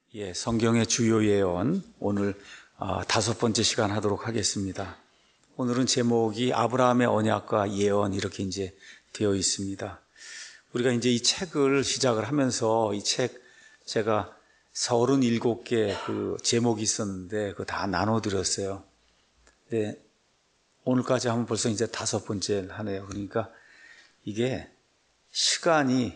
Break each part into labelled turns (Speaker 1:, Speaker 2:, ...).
Speaker 1: 성경의 주요 예언 오늘 5번째 시간 하도록 하겠습니다. 오늘은 제목이 아브라함의 언약과 예언 이렇게 이제 되어 있습니다. 우리가 이제 이 책을 시작을 하면서 이 책 제가 37개 그 제목이 있었는데 그거 다 나눠드렸어요. 근데 오늘까지 하면 벌써 이제 5번째 하네요. 그러니까 이게 시간이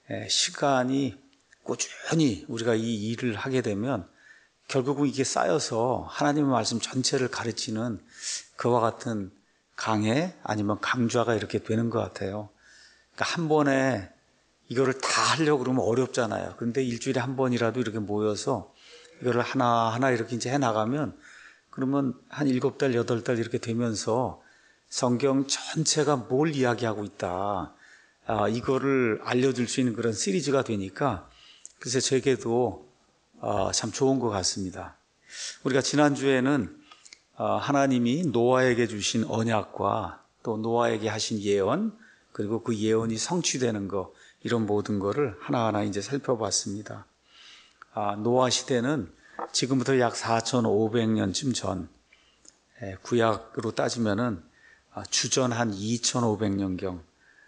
Speaker 1: 꾸준히 우리가 이 일을 하게 되면 결국은 이게 쌓여서 하나님의 말씀 전체를 가르치는 그와 같은 강해 아니면 강좌가 이렇게 되는 것 같아요. 그러니까 한 번에 이거를 다 하려고 그러면 어렵잖아요. 그런데 일주일에 한 번이라도 이렇게 모여서 이거를 하나하나 이렇게 이제 해나가면 그러면 한 7달, 8달 이렇게 되면서 성경 전체가 뭘 이야기하고 있다. 이거를 알려줄 수 있는 그런 시리즈가 되니까 글쎄 저에게도 참 좋은 것 같습니다. 우리가 지난주에는 하나님이 노아에게 주신 언약과 또 노아에게 하신 예언 그리고 그 예언이 성취되는 것 이런 모든 거를 하나하나 이제 살펴봤습니다. 노아 시대는 지금부터 약 4,500년쯤 전 구약으로 따지면은 주전 한 2,500년경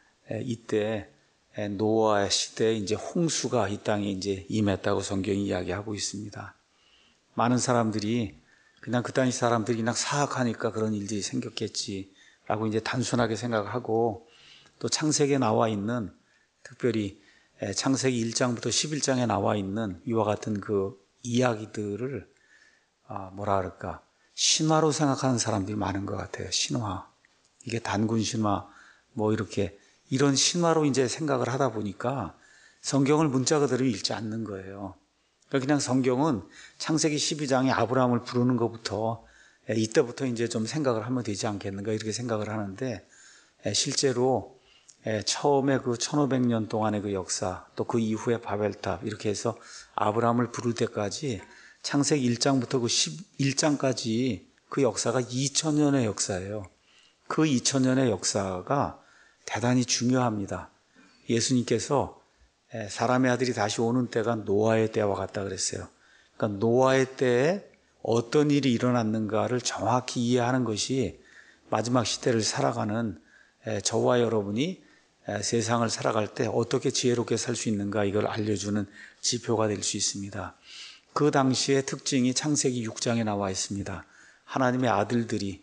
Speaker 1: 이때 노아 시대에 이제 홍수가 이 땅에 이제 임했다고 성경이 이야기하고 있습니다. 많은 사람들이 그냥 그 당시 사람들이 그냥 사악하니까 그런 일들이 생겼겠지라고 이제 단순하게 생각하고 또 창세기에 나와 있는 특별히 창세기 1장부터 11장에 나와 있는 이와 같은 그 이야기들을 뭐라 그럴까 신화로 생각하는 사람들이 많은 것 같아요. 신화. 이게 단군 신화 뭐 이렇게 이런 신화로 이제 생각을 하다 보니까 성경을 문자 그대로 읽지 않는 거예요. 그냥 성경은 창세기 12장에 아브라함을 부르는 것부터 이때부터 이제 좀 생각을 하면 되지 않겠는가 이렇게 생각을 하는데 실제로 처음에 그 1500년 동안의 그 역사 또 그 이후에 바벨탑 이렇게 해서 아브라함을 부를 때까지 창세기 1장부터 그 11장까지 그 역사가 2000년의 역사예요. 그 2000년의 역사가 대단히 중요합니다. 예수님께서 사람의 아들이 다시 오는 때가 노아의 때와 같다 그랬어요. 그러니까 노아의 때에 어떤 일이 일어났는가를 정확히 이해하는 것이 마지막 시대를 살아가는 저와 여러분이 세상을 살아갈 때 어떻게 지혜롭게 살 수 있는가 이걸 알려주는 지표가 될 수 있습니다. 그 당시의 특징이 창세기 6장에 나와 있습니다. 하나님의 아들들이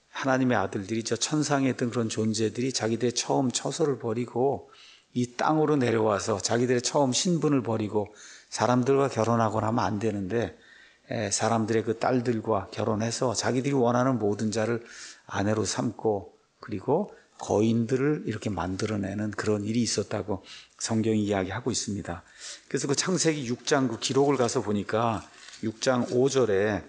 Speaker 1: 저 천상에 있던 그런 존재들이 자기들의 처음 처소를 버리고 이 땅으로 내려와서 자기들의 처음 신분을 버리고 사람들과 결혼하거나 하면 안 되는데 사람들의 그 딸들과 결혼해서 자기들이 원하는 모든 자를 아내로 삼고 그리고 거인들을 이렇게 만들어내는 그런 일이 있었다고 성경이 이야기하고 있습니다. 그래서 그 창세기 6장 그 기록을 가서 보니까 6장 5절에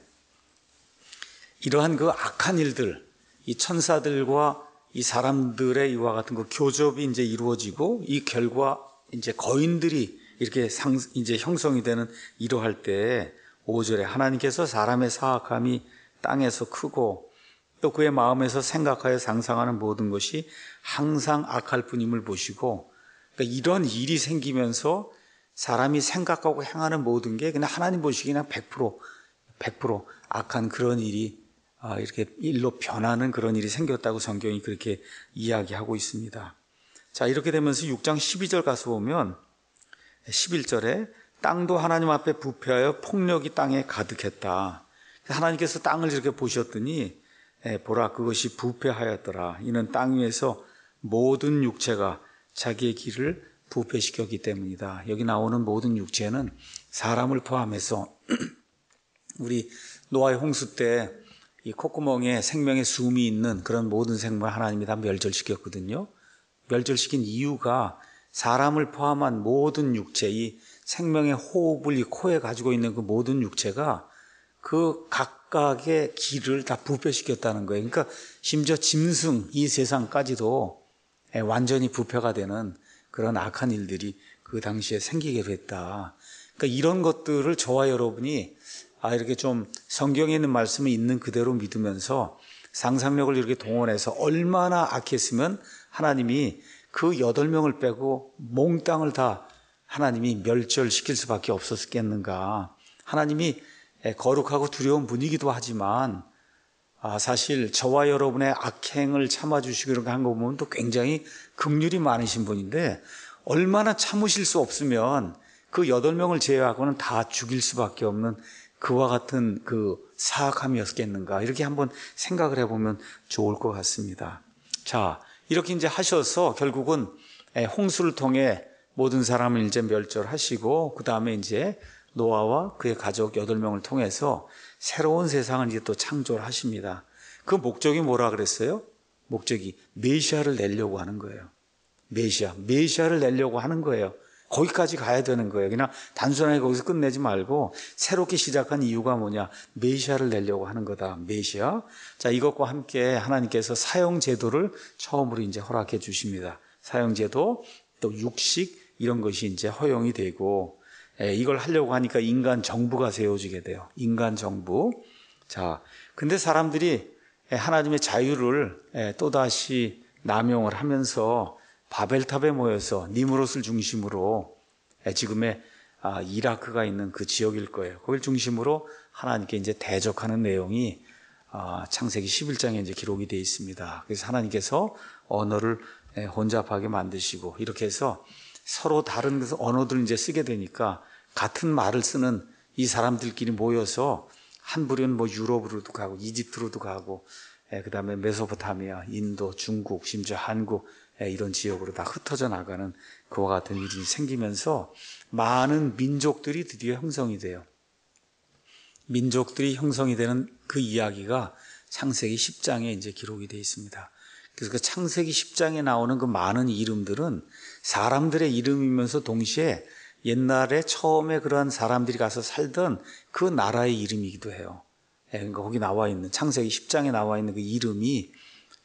Speaker 1: 이러한 그 악한 일들 이 천사들과 이 사람들의 이와 같은 그 교접이 이제 이루어지고 이 결과 이제 거인들이 이렇게 이제 형성이 되는 이러할 때 5절에 하나님께서 사람의 사악함이 땅에서 크고 또 그의 마음에서 생각하여 상상하는 모든 것이 항상 악할 뿐임을 보시고 그러니까 이런 일이 생기면서 사람이 생각하고 행하는 모든 게 그냥 하나님 보시기에 그냥 100% 악한 그런 일이 이렇게 일로 변하는 그런 일이 생겼다고 성경이 그렇게 이야기하고 있습니다. 자, 이렇게 되면서 6장 12절 가서 보면 11절에 땅도 하나님 앞에 부패하여 폭력이 땅에 가득했다. 하나님께서 땅을 이렇게 보셨더니 보라 그것이 부패하였더라. 이는 땅 위에서 모든 육체가 자기의 길을 부패시켰기 때문이다. 여기 나오는 모든 육체는 사람을 포함해서 우리 노아의 홍수 때 이 콧구멍에 생명의 숨이 있는 그런 모든 생물 하나님이 다 멸절시켰거든요. 멸절시킨 이유가 사람을 포함한 모든 육체, 이 생명의 호흡을 이 코에 가지고 있는 그 모든 육체가 그 각각의 길을 다 부패시켰다는 거예요. 그러니까 심지어 짐승 이 세상까지도 완전히 부패가 되는 그런 악한 일들이 그 당시에 생기게 됐다. 그러니까 이런 것들을 저와 여러분이 이렇게 좀 성경에 있는 말씀을 있는 그대로 믿으면서 상상력을 이렇게 동원해서 얼마나 악했으면 하나님이 그 8명을 빼고 몽땅을 다 하나님이 멸절시킬 수밖에 없었겠는가. 하나님이 거룩하고 두려운 분이기도 하지만 사실 저와 여러분의 악행을 참아주시고 이런 거 한 거 보면 또 굉장히 긍휼이 많으신 분인데 얼마나 참으실 수 없으면 그 8명을 제외하고는 다 죽일 수밖에 없는 그와 같은 그 사악함이었겠는가 이렇게 한번 생각을 해보면 좋을 것 같습니다. 자, 이렇게 이제 하셔서 결국은 홍수를 통해 모든 사람을 이제 멸절하시고 그 다음에 이제 노아와 그의 가족 8명을 통해서 새로운 세상을 이제 또 창조를 하십니다. 그 목적이 뭐라 그랬어요? 목적이 메시아를 내려고 하는 거예요. 메시아를 내려고 하는 거예요. 거기까지 가야 되는 거예요. 그냥 단순하게 거기서 끝내지 말고 새롭게 시작한 이유가 뭐냐? 메시아를 내려고 하는 거다. 메시아. 자, 이것과 함께 하나님께서 사형제도를 처음으로 이제 허락해 주십니다. 사형제도, 또 육식 이런 것이 이제 허용이 되고 이걸 하려고 하니까 인간 정부가 세워지게 돼요. 인간 정부. 자, 근데 사람들이 하나님의 자유를 또다시 남용을 하면서 바벨탑에 모여서 니므롯을 중심으로 지금의 이라크가 있는 그 지역일 거예요. 거길 중심으로 하나님께 이제 대적하는 내용이 창세기 11장에 이제 기록이 되어 있습니다. 그래서 하나님께서 언어를 혼잡하게 만드시고 이렇게 해서 서로 다른 언어들을 이제 쓰게 되니까 같은 말을 쓰는 이 사람들끼리 모여서 한 부류는 뭐 유럽으로도 가고 이집트로도 가고 그 다음에 메소포타미아, 인도, 중국, 심지어 한국 이런 지역으로 다 흩어져 나가는 그와 같은 일이 생기면서 많은 민족들이 드디어 형성이 돼요. 민족들이 형성이 되는 그 이야기가 창세기 10장에 이제 기록이 되어 있습니다. 그래서 그 창세기 10장에 나오는 그 많은 이름들은 사람들의 이름이면서 동시에 옛날에 처음에 그러한 사람들이 가서 살던 그 나라의 이름이기도 해요. 그러니까 거기 나와 있는 창세기 10장에 나와 있는 그 이름이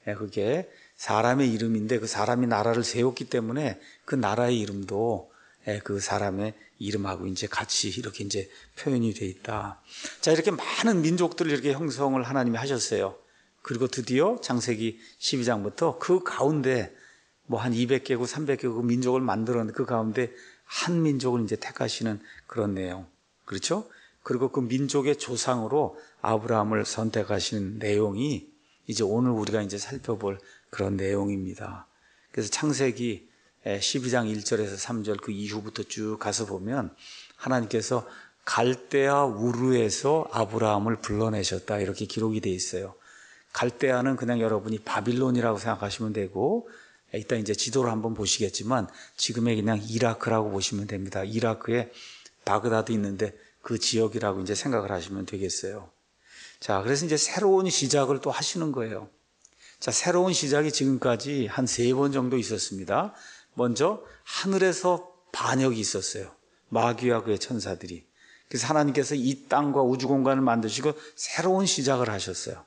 Speaker 1: 그게 사람의 이름인데 그 사람이 나라를 세웠기 때문에 그 나라의 이름도 그 사람의 이름하고 이제 같이 이렇게 이제 표현이 돼 있다. 자, 이렇게 많은 민족들을 이렇게 형성을 하나님이 하셨어요. 그리고 드디어 창세기 12장부터 그 가운데 뭐 한 200개국, 300개국 민족을 만들었는데 그 가운데 한 민족을 이제 택하시는 그런 내용. 그렇죠? 그리고 그 민족의 조상으로 아브라함을 선택하시는 내용이 이제 오늘 우리가 이제 살펴볼 그런 내용입니다. 그래서 창세기 12장 1절에서 3절 그 이후부터 쭉 가서 보면 하나님께서 갈대아 우르에서 아브라함을 불러내셨다 이렇게 기록이 돼 있어요. 갈대아는 그냥 여러분이 바빌론이라고 생각하시면 되고 이따 이제 지도를 한번 보시겠지만 지금의 그냥 이라크라고 보시면 됩니다. 이라크에 바그다드 있는데 그 지역이라고 이제 생각을 하시면 되겠어요. 자, 그래서 이제 새로운 시작을 또 하시는 거예요. 자, 새로운 시작이 지금까지 한 3번 정도 있었습니다. 먼저 하늘에서 반역이 있었어요. 마귀와 그의 천사들이. 그래서 하나님께서 이 땅과 우주 공간을 만드시고 새로운 시작을 하셨어요.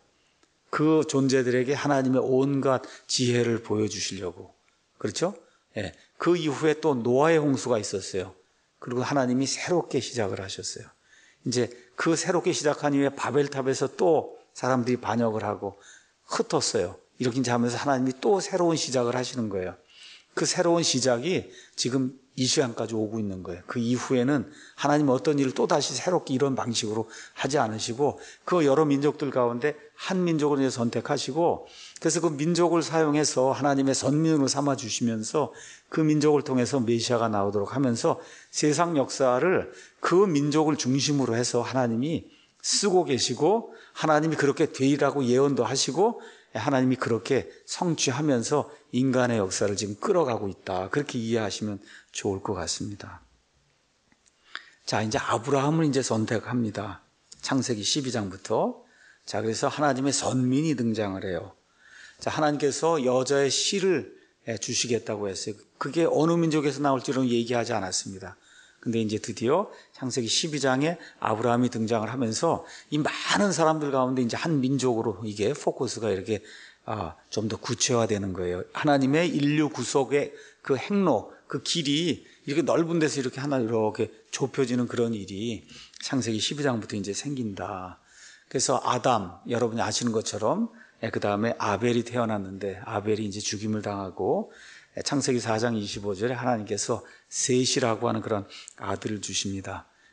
Speaker 1: 그 존재들에게 하나님의 온갖 지혜를 보여주시려고. 그렇죠? 예. 그 이후에 또 노아의 홍수가 있었어요. 그리고 하나님이 새롭게 시작을 하셨어요. 이제 그 새롭게 시작한 이후에 바벨탑에서 또 사람들이 반역을 하고 흩었어요. 이렇게 이제 하면서 하나님이 또 새로운 시작을 하시는 거예요. 그 새로운 시작이 지금 이 시간까지 오고 있는 거예요. 그 이후에는 하나님은 어떤 일을 또 다시 새롭게 이런 방식으로 하지 않으시고 그 여러 민족들 가운데 한 민족을 이제 선택하시고 그래서 그 민족을 사용해서 하나님의 선민으로 삼아 주시면서 그 민족을 통해서 메시아가 나오도록 하면서 세상 역사를 그 민족을 중심으로 해서 하나님이 쓰고 계시고 하나님이 그렇게 되리라고 예언도 하시고 하나님이 그렇게 성취하면서 인간의 역사를 지금 끌어가고 있다. 그렇게 이해하시면 좋을 것 같습니다. 자, 이제 아브라함을 이제 선택합니다. 창세기 12장부터. 자, 그래서 하나님의 선민이 등장을 해요. 자, 하나님께서 여자의 씨를 주시겠다고 했어요. 그게 어느 민족에서 나올지는 얘기하지 않았습니다. 근데 이제 드디어 창세기 12장에 아브라함이 등장을 하면서 이 많은 사람들 가운데 이제 한 민족으로 이게 포커스가 이렇게 좀 더 구체화되는 거예요. 하나님의 인류 구속의 그 행로, 그 길이 이렇게 넓은 데서 이렇게 하나 이렇게 좁혀지는 그런 일이 창세기 12장부터 이제 생긴다. 그래서 아담, 여러분이 아시는 것처럼 그 다음에 아벨이 태어났는데 아벨이 이제 죽임을 당하고 창세기 4장 25절에 하나님께서 셋이라고 하는 그런 아들을 주십니다.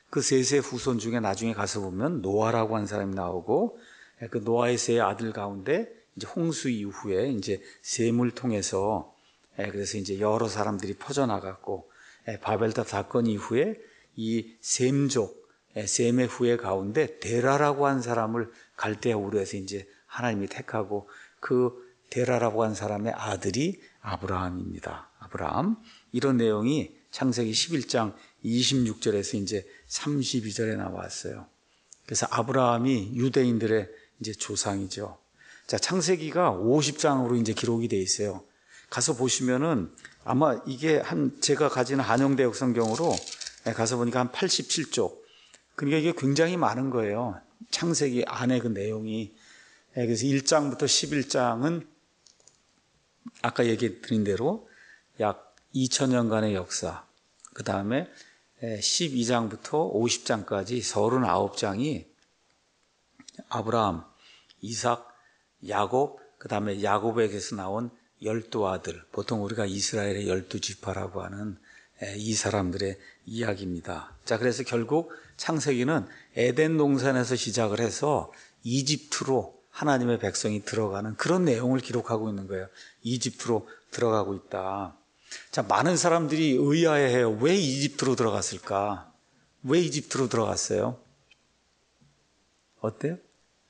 Speaker 1: 그 셋의 후손 중에 나중에 가서 보면 노아라고 하는 사람이 나오고, 그 노아의 세 아들 가운데 이제 홍수 이후에 이제 셈을 통해서, 그래서 이제 여러 사람들이 퍼져나갔고, 바벨탑 사건 이후에 이 셈족, 셈의 후예 가운데 데라라고 한 사람을 갈대아우르 에서 이제 하나님이 택하고, 그 데라라고 한 사람의 아들이 아브라함입니다. 아브라함. 이런 내용이 창세기 11장 26절에서 이제 32절에 나왔어요. 그래서 아브라함이 유대인들의 이제 조상이죠. 자, 창세기가 50장으로 이제 기록이 돼 있어요. 가서 보시면은 아마 이게 제가 가진 한영대역 성경으로 가서 보니까 한 87쪽. 그러니까 이게 굉장히 많은 거예요. 창세기 안에 그 내용이. 그래서 1장부터 11장은 아까 얘기 드린 대로 약 2000년간의 역사, 그 다음에 12장부터 50장까지 39장이 아브라함, 이삭, 야곱, 그 다음에 야곱에게서 나온 12아들, 보통 우리가 이스라엘의 12지파라고 하는 이 사람들의 이야기입니다. 자, 그래서 결국 창세기는 에덴 동산에서 시작을 해서 이집트로 하나님의 백성이 들어가는 그런 내용을 기록하고 있는 거예요. 이집트로 들어가고 있다. 자, 많은 사람들이 의아해해요. 왜 이집트로 들어갔을까? 왜 이집트로 들어갔어요? 어때요?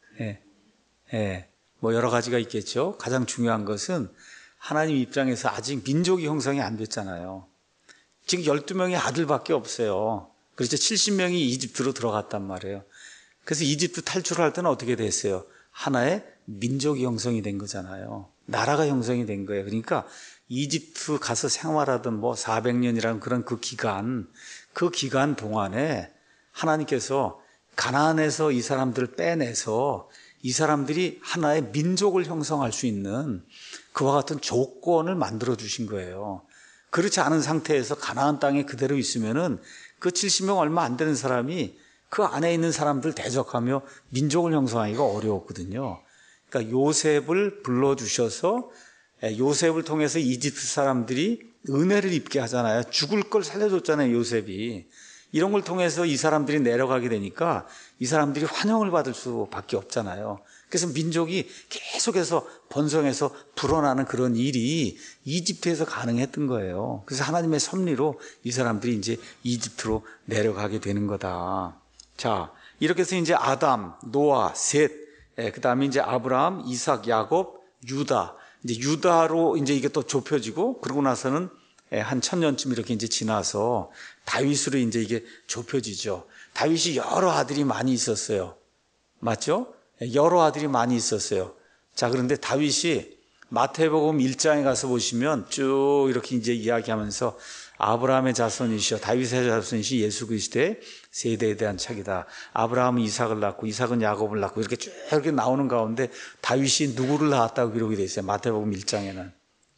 Speaker 1: 뭐 여러 가지가 있겠죠. 가장 중요한 것은 하나님 입장에서 아직 민족이 형성이 안 됐잖아요. 지금 12명의 아들밖에 없어요. 그래서 70명이 이집트로 들어갔단 말이에요. 그래서 이집트 탈출할 때는 어떻게 됐어요? 하나의 민족이 형성이 된 거잖아요. 나라가 형성이 된 거예요. 그러니까 이집트 가서 생활하던 뭐 400년이라는 그런 그 기간 동안에 하나님께서 가나안에서 이 사람들을 빼내서 이 사람들이 하나의 민족을 형성할 수 있는 그와 같은 조건을 만들어 주신 거예요. 그렇지 않은 상태에서 가나안 땅에 그대로 있으면은 그 70명 얼마 안 되는 사람이 그 안에 있는 사람들 대적하며 민족을 형성하기가 어려웠거든요. 그러니까 요셉을 불러주셔서 요셉을 통해서 이집트 사람들이 은혜를 입게 하잖아요. 죽을 걸 살려줬잖아요, 요셉이. 이런 걸 통해서 이 사람들이 내려가게 되니까 이 사람들이 환영을 받을 수밖에 없잖아요. 그래서 민족이 계속해서 번성해서 불어나는 그런 일이 이집트에서 가능했던 거예요. 그래서 하나님의 섭리로 이 사람들이 이제 이집트로 내려가게 되는 거다. 자, 이렇게 해서 이제 아담, 노아, 셋, 그 다음에 이제 아브라함, 이삭, 야곱, 유다. 이제 유다로 이제 이게 또 좁혀지고, 그러고 나서는 한 1000년쯤 이렇게 이제 지나서 다윗으로 이제 이게 좁혀지죠. 다윗이 여러 아들이 많이 있었어요. 맞죠? 여러 아들이 많이 있었어요. 자, 그런데 다윗이 마태복음 1장에 가서 보시면 쭉 이렇게 이제 이야기하면서 아브라함의 자손이시여 다윗의 자손이시 예수 그리스도의 세대에 대한 책이다. 아브라함은 이삭을 낳고 이삭은 야곱을 낳고 이렇게 쭉 이렇게 나오는 가운데 다윗이 누구를 낳았다고 기록이 되어 있어요. 마태복음 1장에는.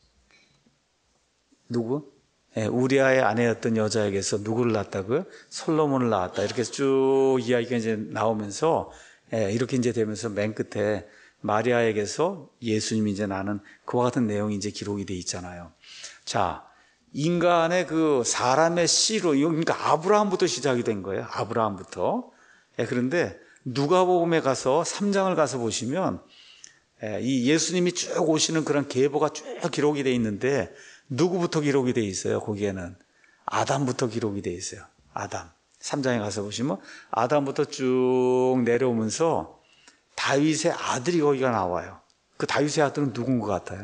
Speaker 1: 누구? 우리아의 아내였던 여자에게서 누구를 낳았다고요? 솔로몬을 낳았다. 이렇게 쭉 이야기가 이제 나오면서 이렇게 이제 되면서 맨 끝에 마리아에게서 예수님이 이제 나는 그와 같은 내용이 이제 기록이 돼 있잖아요. 자, 인간의 그 사람의 씨로, 그러니까 아브라함부터 시작이 된 거예요. 아브라함부터. 그런데 누가복음에 가서 3장을 가서 보시면 이 예수님이 쭉 오시는 그런 계보가 쭉 기록이 돼 있는데 누구부터 기록이 돼 있어요? 거기에는 아담부터 기록이 돼 있어요. 아담. 3장에 가서 보시면 아담부터 쭉 내려오면서 다윗의 아들이 거기가 나와요. 그 다윗의 아들은 누군 것 같아요?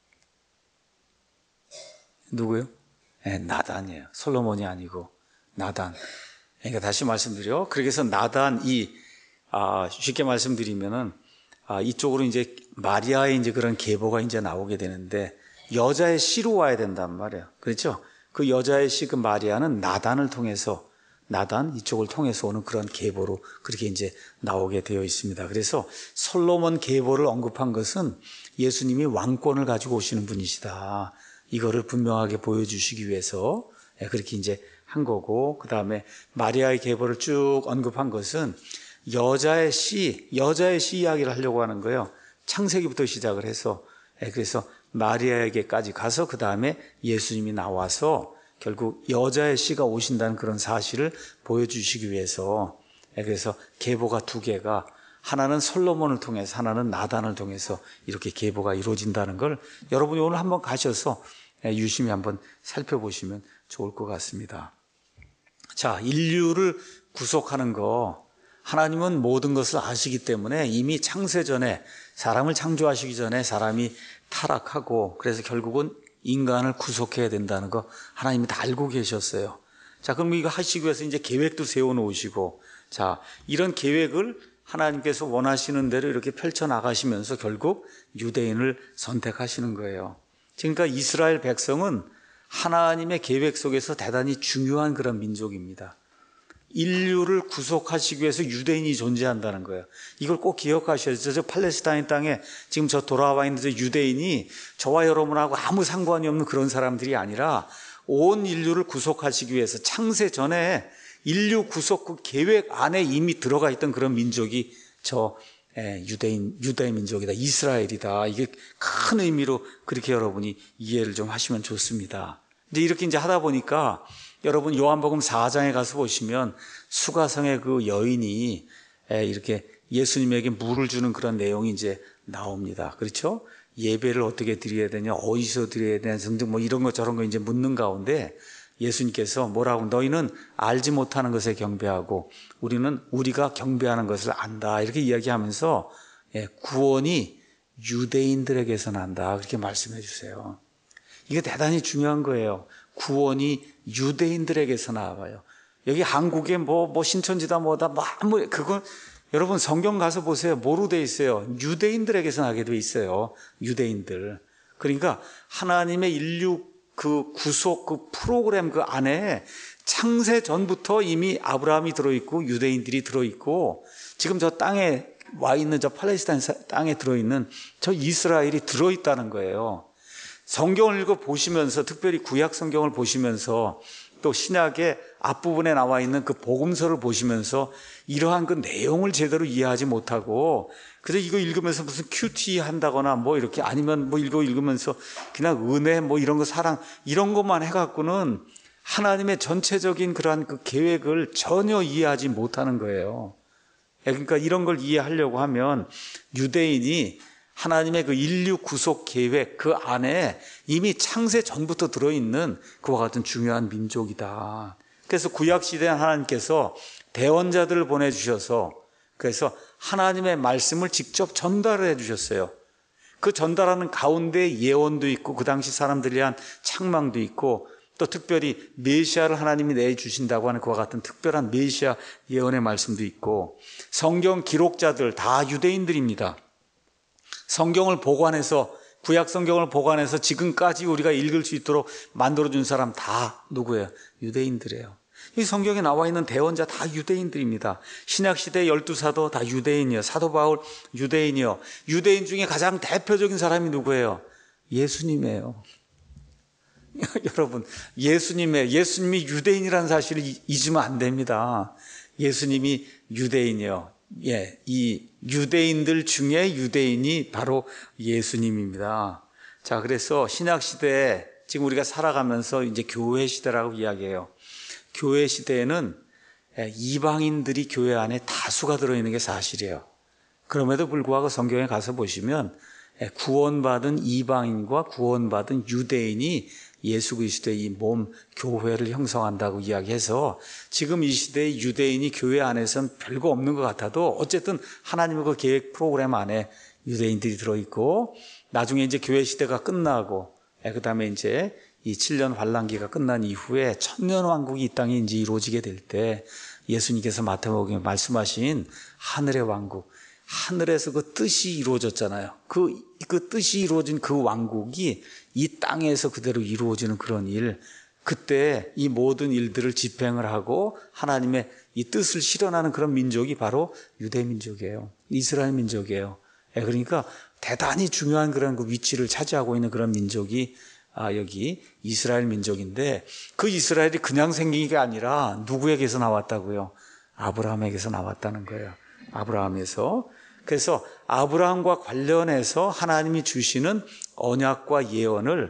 Speaker 1: 누구요? 나단이에요. 솔로몬이 아니고 나단. 그러니까 다시 말씀드려. 그래서 나단 쉽게 말씀드리면은 이쪽으로 이제 마리아의 이제 그런 계보가 이제 나오게 되는데 여자의 씨로 와야 된단 말이에요. 그렇죠? 그 여자의 씨 그 마리아는 나단 이쪽을 통해서 오는 그런 계보로 그렇게 이제 나오게 되어 있습니다. 그래서 솔로몬 계보를 언급한 것은 예수님이 왕권을 가지고 오시는 분이시다. 이거를 분명하게 보여주시기 위해서 그렇게 이제 한 거고, 그 다음에 마리아의 계보를 쭉 언급한 것은 여자의 씨 이야기를 하려고 하는 거예요. 창세기부터 시작을 해서 그래서 마리아에게까지 가서 그 다음에 예수님이 나와서 결국 여자의 씨가 오신다는 그런 사실을 보여주시기 위해서, 그래서 계보가 두 개가, 하나는 솔로몬을 통해서 하나는 나단을 통해서 이렇게 계보가 이루어진다는 걸 여러분이 오늘 한번 가셔서 유심히 한번 살펴보시면 좋을 것 같습니다. 자, 인류를 구속하는 거, 하나님은 모든 것을 아시기 때문에 이미 창세 전에, 사람을 창조하시기 전에 사람이 타락하고, 그래서 결국은 인간을 구속해야 된다는 거 하나님이 다 알고 계셨어요. 자, 그럼 이거 하시기 위해서 이제 계획도 세워놓으시고, 자, 이런 계획을 하나님께서 원하시는 대로 이렇게 펼쳐나가시면서 결국 유대인을 선택하시는 거예요. 그러니까 이스라엘 백성은 하나님의 계획 속에서 대단히 중요한 그런 민족입니다. 인류를 구속하시기 위해서 유대인이 존재한다는 거예요. 이걸 꼭 기억하셔야 돼요. 저 팔레스타인 땅에 지금 저 돌아와 있는 저 유대인이 저와 여러분하고 아무 상관이 없는 그런 사람들이 아니라 온 인류를 구속하시기 위해서 창세 전에 인류 구속 그 계획 안에 이미 들어가 있던 그런 민족이 저 유대 민족이다, 이스라엘이다. 이게 큰 의미로 그렇게 여러분이 이해를 좀 하시면 좋습니다. 이제 이렇게 이제 하다 보니까 여러분 요한복음 4장에 가서 보시면 수가성의 그 여인이 이렇게 예수님에게 물을 주는 그런 내용이 이제 나옵니다. 그렇죠? 예배를 어떻게 드려야 되냐, 어디서 드려야 되냐 등등 뭐 이런 것 저런 거 이제 묻는 가운데 예수님께서 뭐라고, 너희는 알지 못하는 것에 경배하고 우리는 우리가 경배하는 것을 안다, 이렇게 이야기하면서 구원이 유대인들에게서 난다, 그렇게 말씀해 주세요. 이게 대단히 중요한 거예요. 구원이 유대인들에게서 나와요. 여기 한국에 뭐 신천지다 뭐다 그건 여러분 성경 가서 보세요. 뭐로 돼 있어요? 유대인들에게서 나게 돼 있어요. 유대인들. 그러니까 하나님의 인류 그 구속 그 프로그램 그 안에 창세 전부터 이미 아브라함이 들어있고 유대인들이 들어있고 지금 저 땅에 와 있는 저 팔레스타인 땅에 들어있는 저 이스라엘이 들어있다는 거예요. 성경을 읽어보시면서, 특별히 구약 성경을 보시면서 또 신약의 앞부분에 나와 있는 그 복음서를 보시면서 이러한 그 내용을 제대로 이해하지 못하고 그래서 이거 읽으면서 무슨 큐티 한다거나 뭐 이렇게, 아니면 뭐 읽으면서 그냥 은혜 뭐 이런 거, 사랑 이런 것만 해갖고는 하나님의 전체적인 그러한 그 계획을 전혀 이해하지 못하는 거예요. 그러니까 이런 걸 이해하려고 하면 유대인이 하나님의 그 인류 구속 계획 그 안에 이미 창세 전부터 들어있는 그와 같은 중요한 민족이다. 그래서 구약시대에 하나님께서 대언자들을 보내주셔서 그래서 하나님의 말씀을 직접 전달해 주셨어요. 그 전달하는 가운데 예언도 있고 그 당시 사람들에 대한 책망도 있고 또 특별히 메시아를 하나님이 내주신다고 하는 그와 같은 특별한 메시아 예언의 말씀도 있고, 성경 기록자들 다 유대인들입니다. 성경을 보관해서, 구약 성경을 보관해서 지금까지 우리가 읽을 수 있도록 만들어준 사람 다 누구예요? 유대인들이에요. 이 성경에 나와 있는 대언자 다 유대인들입니다. 신약시대 12사도 다 유대인이요. 사도 바울 유대인이요. 유대인 중에 가장 대표적인 사람이 누구예요? 예수님이에요. 여러분, 예수님이 유대인이라는 사실을 잊으면 안 됩니다. 예수님이 유대인이요. 이 유대인들 중에 유대인이 바로 예수님입니다. 자, 그래서 신약시대에 지금 우리가 살아가면서 이제 교회 시대라고 이야기해요. 교회 시대에는 이방인들이 교회 안에 다수가 들어있는 게 사실이에요. 그럼에도 불구하고 성경에 가서 보시면 구원받은 이방인과 구원받은 유대인이 예수 그리스도의 이 몸 교회를 형성한다고 이야기해서 지금 이 시대의 유대인이 교회 안에서는 별거 없는 것 같아도 어쨌든 하나님의 그 계획 프로그램 안에 유대인들이 들어있고, 나중에 이제 교회 시대가 끝나고 그 다음에 이제 이 7년 환란기가 끝난 이후에 천년왕국이 이 땅에 이제 이루어지게 될 때 예수님께서 마태복음에 말씀하신 하늘의 왕국, 하늘에서 그 뜻이 이루어졌잖아요. 그 뜻이 이루어진 그 왕국이 이 땅에서 그대로 이루어지는 그런 일, 그때 이 모든 일들을 집행을 하고 하나님의 이 뜻을 실현하는 그런 민족이 바로 유대 민족이에요. 이스라엘 민족이에요. 그러니까 대단히 중요한 그런 그 위치를 차지하고 있는 그런 민족이 여기 이스라엘 민족인데, 그 이스라엘이 그냥 생긴 게 아니라 누구에게서 나왔다고요? 아브라함에게서 나왔다는 거예요. 아브라함에서. 그래서 아브라함과 관련해서 하나님이 주시는 언약과 예언을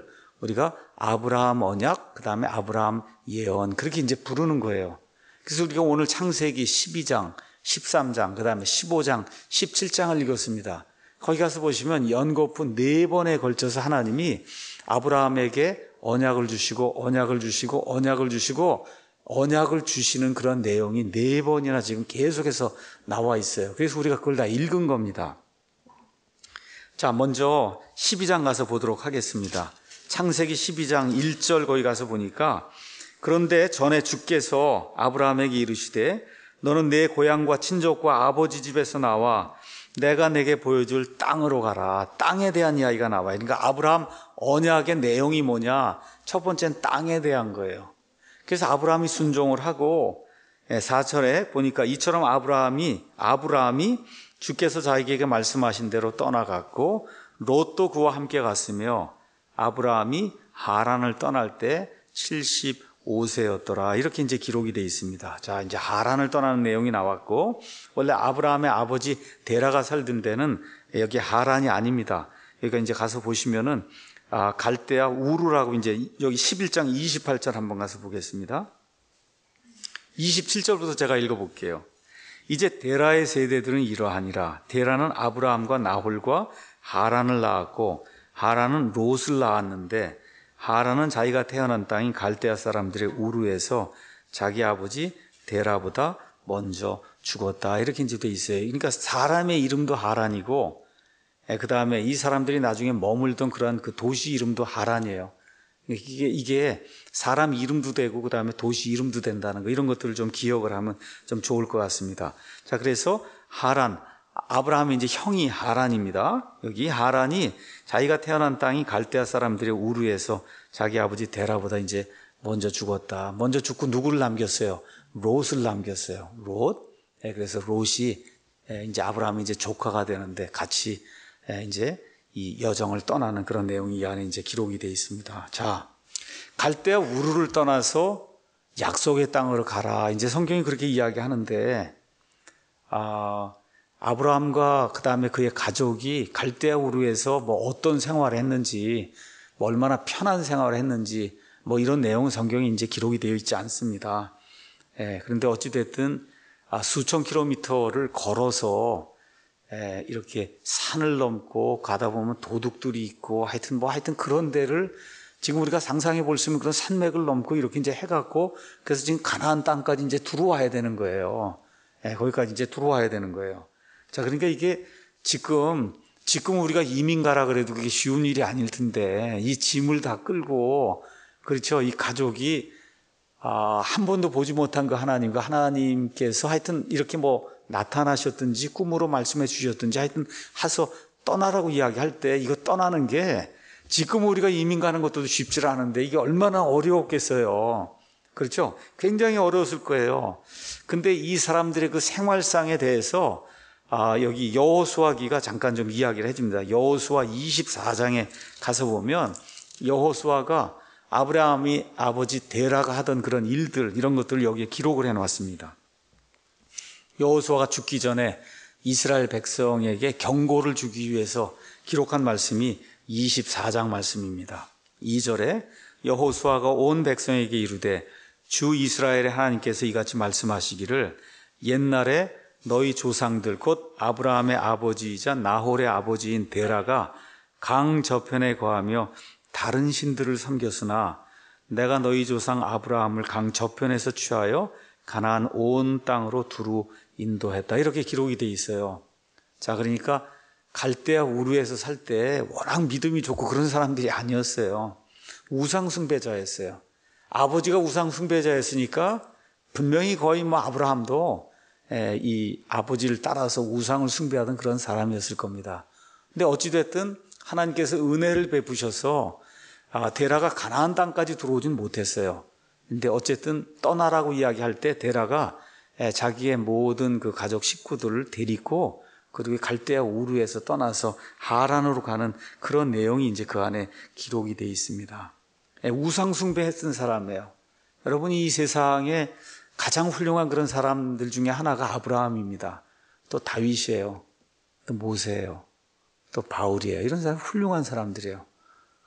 Speaker 1: 우리가 아브라함 언약, 그 다음에 아브라함 예언, 그렇게 이제 부르는 거예요. 그래서 우리가 오늘 창세기 12장, 13장, 그 다음에 15장, 17장을 읽었습니다. 거기 가서 보시면 연거푸 4번에 걸쳐서 하나님이 아브라함에게 언약을 주시고, 언약을 주시고, 언약을 주시고, 언약을 주시는 그런 내용이 4번이나 지금 계속해서 나와 있어요. 그래서 우리가 그걸 다 읽은 겁니다. 자, 먼저 12장 가서 보도록 하겠습니다. 창세기 12장 1절 거기 가서 보니까, 그런데 전에 주께서 아브라함에게 이르시되 너는 내 고향과 친족과 아버지 집에서 나와 내가 내게 보여줄 땅으로 가라. 땅에 대한 이야기가 나와요. 그러니까 아브라함 언약의 내용이 뭐냐? 첫 번째는 땅에 대한 거예요. 그래서 아브라함이 순종을 하고 4절에 보니까 이처럼 아브라함이 주께서 자기에게 말씀하신 대로 떠나갔고 롯도 그와 함께 갔으며 아브라함이 하란을 떠날 때 75세였더라. 이렇게 이제 기록이 되어 있습니다. 자, 이제 하란을 떠나는 내용이 나왔고, 원래 아브라함의 아버지 데라가 살던 데는 여기 하란이 아닙니다. 그러니까 이제 가서 보시면은, 갈대아 우르라고 이제 여기 11장 28절 한번 가서 보겠습니다. 27절부터 제가 읽어볼게요. 이제 데라의 세대들은 이러하니라. 데라는 아브라함과 나홀과 하란을 낳았고, 하란은 롯을 낳았는데, 하란은 자기가 태어난 땅인 갈대아 사람들의 우르에서 자기 아버지 데라보다 먼저 죽었다. 이렇게 이제 돼 있어요. 그러니까 사람의 이름도 하란이고, 그 다음에 이 사람들이 나중에 머물던 그러한 그 도시 이름도 하란이에요. 이게 사람 이름도 되고, 그 다음에 도시 이름도 된다는 거, 이런 것들을 좀 기억을 하면 좀 좋을 것 같습니다. 자, 그래서 하란, 아브라함의 이제 형이 하란입니다. 여기 하란이 자기가 태어난 땅이 갈대아 사람들의 우르에서 자기 아버지 데라보다 이제 먼저 죽었다. 먼저 죽고 누구를 남겼어요? 롯을 남겼어요. 롯. 그래서 롯이 이제 아브라함이 이제 조카가 되는데 같이 이제 이 여정을 떠나는 그런 내용이 이 안에 이제 기록이 되어 있습니다. 자, 갈대아 우르를 떠나서 약속의 땅으로 가라. 이제 성경이 그렇게 이야기하는데, 아브라함과 그 다음에 그의 가족이 갈대아 우르에서 뭐 어떤 생활을 했는지, 뭐 얼마나 편한 생활을 했는지, 뭐 이런 내용은 성경에 이제 기록이 되어 있지 않습니다. 그런데 어찌됐든 수천 킬로미터를 걸어서 이렇게 산을 넘고 가다 보면 도둑들이 있고 하여튼 그런 데를 지금 우리가 상상해 볼 수 있는 그런 산맥을 넘고 이렇게 이제 해갖고 그래서 지금 가나안 땅까지 이제 들어와야 되는 거예요. 거기까지 이제 들어와야 되는 거예요. 자, 그러니까 이게 지금 우리가 이민 가라 그래도 그게 쉬운 일이 아닐 텐데 이 짐을 다 끌고 그렇죠. 이 가족이 한 번도 보지 못한 그 하나님과 하나님께서 하여튼 이렇게 뭐 나타나셨든지 꿈으로 말씀해 주셨든지 하여튼 해서 떠나라고 이야기할 때 이거 떠나는 게 지금 우리가 이민 가는 것도 쉽지 않은데 이게 얼마나 어려웠겠어요. 그렇죠? 굉장히 어려웠을 거예요. 근데 이 사람들의 그 생활상에 대해서 여기 여호수아기가 잠깐 좀 이야기를 해줍니다. 여호수아 24장에 가서 보면 여호수아가 아브라함이 아버지 데라가 하던 그런 일들 이런 것들을 여기에 기록을 해놨습니다. 여호수아가 죽기 전에 이스라엘 백성에게 경고를 주기 위해서 기록한 말씀이 24장 말씀입니다. 2절에 여호수아가 온 백성에게 이르되 주 이스라엘의 하나님께서 이같이 말씀하시기를 옛날에 너희 조상들 곧 아브라함의 아버지이자 나홀의 아버지인 데라가 강 저편에 거하며 다른 신들을 섬겼으나 내가 너희 조상 아브라함을 강 저편에서 취하여 가나안 온 땅으로 두루 인도했다. 이렇게 기록이 돼 있어요. 자, 그러니까 갈대아 우르에서 살 때 워낙 믿음이 좋고 그런 사람들이 아니었어요. 우상 숭배자였어요. 아버지가 우상 숭배자였으니까 분명히 거의 뭐 아브라함도 이 아버지를 따라서 우상을 숭배하던 그런 사람이었을 겁니다. 근데 어찌됐든 하나님께서 은혜를 베푸셔서 데라가 가나안 땅까지 들어오진 못했어요. 근데 어쨌든 떠나라고 이야기할 때 데라가 자기의 모든 그 가족 식구들을 데리고 그리고 갈대아 우르에서 떠나서 하란으로 가는 그런 내용이 이제 그 안에 기록이 되어 있습니다. 우상 숭배했던 사람이에요. 여러분이 이 세상에 가장 훌륭한 그런 사람들 중에 하나가 아브라함입니다. 또 다윗이에요. 또 모세예요. 또 바울이에요. 이런 사람 훌륭한 사람들이에요.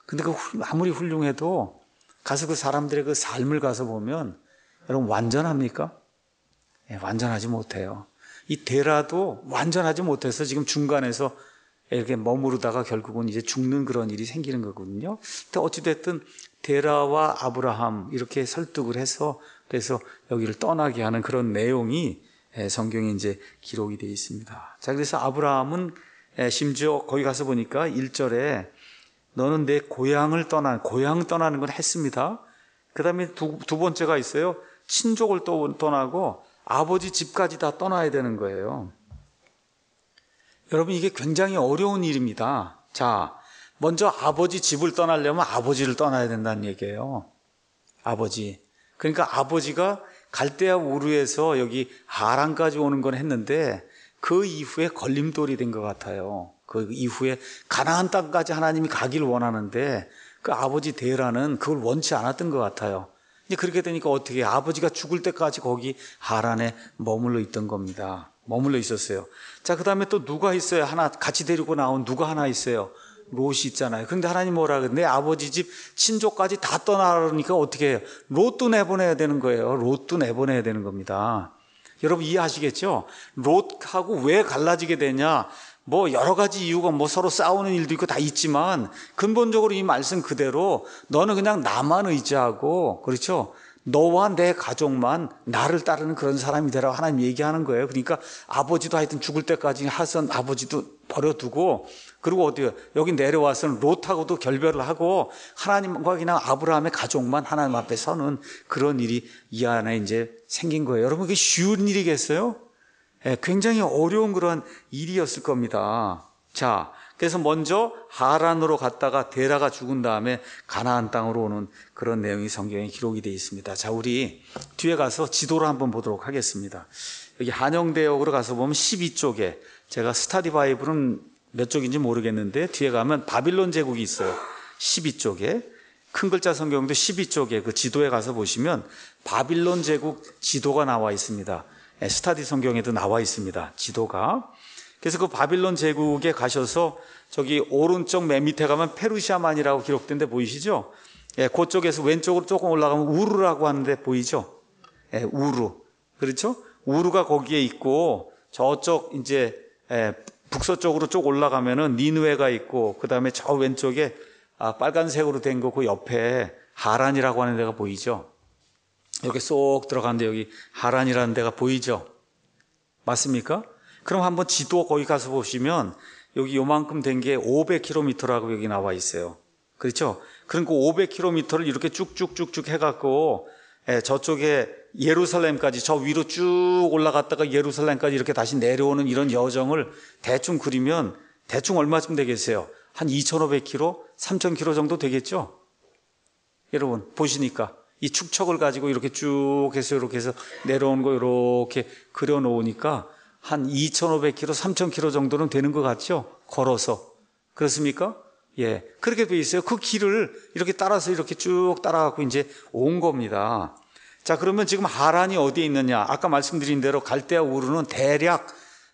Speaker 1: 근데 아무리 훌륭해도 가서 그 사람들의 그 삶을 가서 보면 여러분 완전합니까? 예, 완전하지 못해요. 이 데라도 완전하지 못해서 지금 중간에서 이렇게 머무르다가 결국은 이제 죽는 그런 일이 생기는 거거든요. 근데 어찌됐든 데라와 아브라함 이렇게 설득을 해서 그래서 여기를 떠나게 하는 그런 내용이 성경에 이제 기록이 되어 있습니다. 자, 그래서 아브라함은 심지어 거기 가서 보니까 1절에 너는 내 고향 떠나는 건 했습니다. 그 다음에 두 번째가 있어요. 친족을 떠나고 아버지 집까지 다 떠나야 되는 거예요. 여러분, 이게 굉장히 어려운 일입니다. 자, 먼저 아버지 집을 떠나려면 아버지를 떠나야 된다는 얘기예요. 아버지. 그러니까 아버지가 갈대아 우르에서 여기 하란까지 오는 건 했는데 그 이후에 걸림돌이 된 것 같아요. 그 이후에 가나안 땅까지 하나님이 가기를 원하는데 그 아버지 데라는 그걸 원치 않았던 것 같아요. 이제 그렇게 되니까 어떻게 아버지가 죽을 때까지 거기 하란에 머물러 있던 겁니다. 머물러 있었어요. 자, 그 다음에 또 누가 있어요? 하나 같이 데리고 나온 누가 하나 있어요. 롯이 있잖아요. 그런데 하나님 뭐라 그래? 내 아버지 집 친족까지 다 떠나라니까 어떻게 해요? 롯도 내보내야 되는 거예요. 롯도 내보내야 되는 겁니다. 여러분 이해하시겠죠? 롯하고 왜 갈라지게 되냐? 뭐 여러 가지 이유가 뭐 서로 싸우는 일도 있고 다 있지만 근본적으로 이 말씀 그대로 너는 그냥 나만 의지하고, 그렇죠? 너와 내 가족만 나를 따르는 그런 사람이 되라고 하나님 얘기하는 거예요. 그러니까 아버지도 하여튼 죽을 때까지 하선 아버지도 버려두고, 그리고 어디요? 여기 내려와서는 롯하고도 결별을 하고 하나님과 그냥 아브라함의 가족만 하나님 앞에 서는 그런 일이 이 안에 이제 생긴 거예요. 여러분, 그게 쉬운 일이겠어요? 예, 굉장히 어려운 그런 일이었을 겁니다. 자, 그래서 먼저 하란으로 갔다가 데라가 죽은 다음에 가나안 땅으로 오는 그런 내용이 성경에 기록이 되어 있습니다. 자, 우리 뒤에 가서 지도를 한번 보도록 하겠습니다. 여기 한영대역으로 가서 보면 12쪽에, 제가 스타디 바이블은 몇 쪽인지 모르겠는데 뒤에 가면 바빌론 제국이 있어요. 12쪽에. 큰 글자 성경도 12쪽에 그 지도에 가서 보시면 바빌론 제국 지도가 나와 있습니다. 스타디 성경에도 나와 있습니다. 지도가. 그래서 그 바빌론 제국에 가셔서 저기 오른쪽 맨 밑에 가면 페르시아만이라고 기록된 데 보이시죠? 예, 그쪽에서 왼쪽으로 조금 올라가면 우르라고 하는데 보이죠? 예, 우르. 그렇죠? 우르가 거기에 있고 저쪽 이제 북서쪽으로 쭉 올라가면은 니느웨가 있고 그 다음에 저 왼쪽에 빨간색으로 된 거 그 옆에 하란이라고 하는 데가 보이죠? 이렇게 쏙 들어가는데 여기 하란이라는 데가 보이죠? 맞습니까? 그럼 한번 지도 거기 가서 보시면 여기 요만큼 된 게 500km라고 여기 나와 있어요. 그렇죠? 그러니까 500km를 이렇게 쭉쭉쭉쭉 해갖고 저쪽에 예루살렘까지 저 위로 쭉 올라갔다가 예루살렘까지 이렇게 다시 내려오는 이런 여정을 대충 그리면 대충 얼마쯤 되겠어요? 한 2,500km, 3,000km 정도 되겠죠? 여러분 보시니까 이 축척을 가지고 이렇게 쭉 해서 이렇게 해서 내려온 거 이렇게 그려놓으니까 한 2,500km, 3,000km 정도는 되는 것 같죠? 걸어서. 그렇습니까? 예. 그렇게 돼 있어요. 그 길을 이렇게 따라서 이렇게 쭉 따라가고 이제 온 겁니다. 자, 그러면 지금 하란이 어디에 있느냐? 아까 말씀드린 대로 갈대아 우르는 대략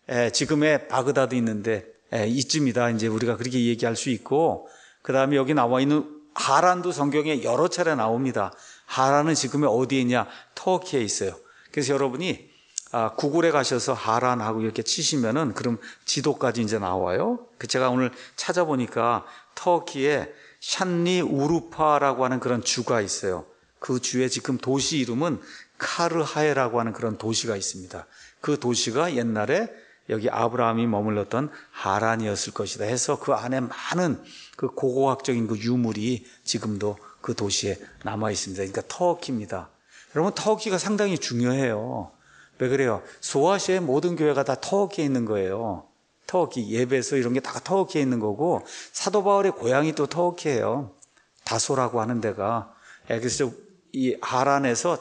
Speaker 1: 지금의 바그다드 있는데 이쯤이다. 이제 우리가 그렇게 얘기할 수 있고, 그 다음에 여기 나와 있는 하란도 성경에 여러 차례 나옵니다. 하란은 지금의 어디에 있냐? 터키에 있어요. 그래서 여러분이 구글에 가셔서 하란하고 이렇게 치시면은 그럼 지도까지 이제 나와요. 제가 오늘 찾아보니까 터키에 샨리 우루파라고 하는 그런 주가 있어요. 그 주의 지금 도시 이름은 카르하에라고 하는 그런 도시가 있습니다. 그 도시가 옛날에 여기 아브라함이 머물렀던 하란이었을 것이다 해서 그 안에 많은 그 고고학적인 그 유물이 지금도 그 도시에 남아 있습니다. 그러니까 터키입니다. 여러분, 터키가 상당히 중요해요. 왜 그래요? 소아시아의 모든 교회가 다 터키에 있는 거예요. 터키, 예배소 이런 게 다 터키에 있는 거고, 사도 바울의 고향이 또 터키예요. 다소라고 하는 데가. 그래서 이 하란에서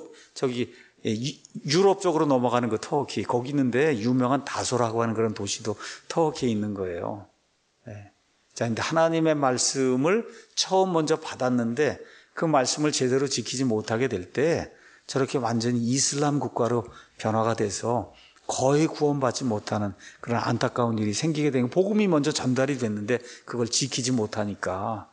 Speaker 1: 저기 유럽 쪽으로 넘어가는 그 터키, 거기 있는데 유명한 다소라고 하는 그런 도시도 터키에 있는 거예요. 자, 근데 하나님의 말씀을 처음 먼저 받았는데 그 말씀을 제대로 지키지 못하게 될 때 저렇게 완전히 이슬람 국가로 변화가 돼서 거의 구원받지 못하는 그런 안타까운 일이 생기게 되는, 복음이 먼저 전달이 됐는데 그걸 지키지 못하니까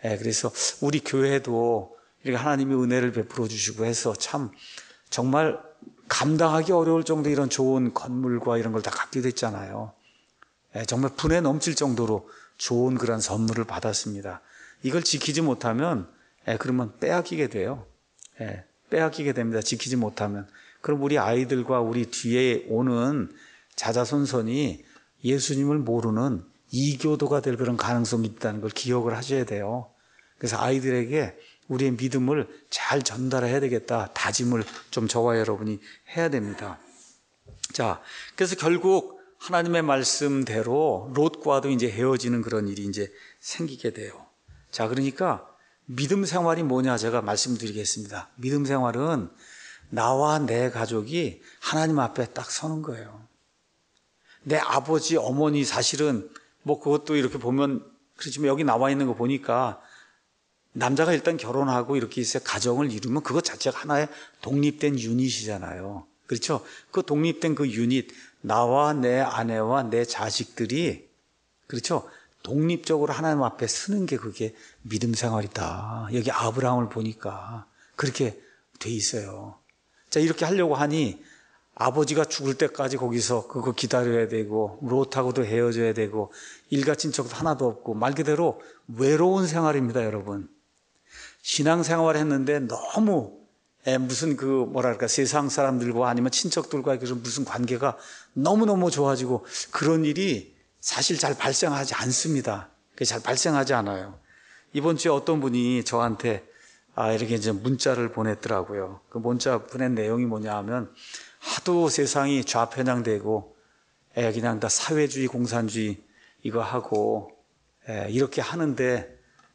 Speaker 1: 그래서 우리 교회도 이렇게 하나님이 은혜를 베풀어 주시고 해서 참 정말 감당하기 어려울 정도 이런 좋은 건물과 이런 걸 다 갖게 됐잖아요. 정말 분에 넘칠 정도로 좋은 그런 선물을 받았습니다. 이걸 지키지 못하면 그러면 빼앗기게 돼요. 빼앗기게 됩니다. 지키지 못하면. 그럼 우리 아이들과 우리 뒤에 오는 자자손손이 예수님을 모르는 이교도가 될 그런 가능성이 있다는 걸 기억을 하셔야 돼요. 그래서 아이들에게 우리의 믿음을 잘 전달해야 되겠다. 다짐을 좀 저와 여러분이 해야 됩니다. 자, 그래서 결국 하나님의 말씀대로 롯과도 이제 헤어지는 그런 일이 이제 생기게 돼요. 자, 그러니까 믿음 생활이 뭐냐 제가 말씀드리겠습니다. 믿음 생활은 나와 내 가족이 하나님 앞에 딱 서는 거예요. 내 아버지, 어머니 사실은 뭐 그것도 이렇게 보면 그렇지만 여기 나와 있는 거 보니까 남자가 일단 결혼하고 이렇게 있어야 가정을 이루면 그것 자체가 하나의 독립된 유닛이잖아요. 그렇죠? 그 독립된 그 유닛, 나와 내 아내와 내 자식들이 그렇죠? 독립적으로 하나님 앞에 서는 게 그게 믿음 생활이다. 여기 아브라함을 보니까 그렇게 돼 있어요. 자, 이렇게 하려고 하니 아버지가 죽을 때까지 거기서 그거 기다려야 되고 롯하고도 헤어져야 되고 일가 친척도 하나도 없고 말 그대로 외로운 생활입니다, 여러분. 신앙생활 했는데 너무 무슨 그 뭐랄까 세상 사람들과 아니면 친척들과 무슨 관계가 너무너무 좋아지고 그런 일이 사실 잘 발생하지 않습니다. 잘 발생하지 않아요. 이번 주에 어떤 분이 저한테 이렇게 이제 문자를 보냈더라고요. 그 문자 보낸 내용이 뭐냐 하면 하도 세상이 좌편향되고 그냥 다 사회주의, 공산주의 이거 하고 이렇게 하는데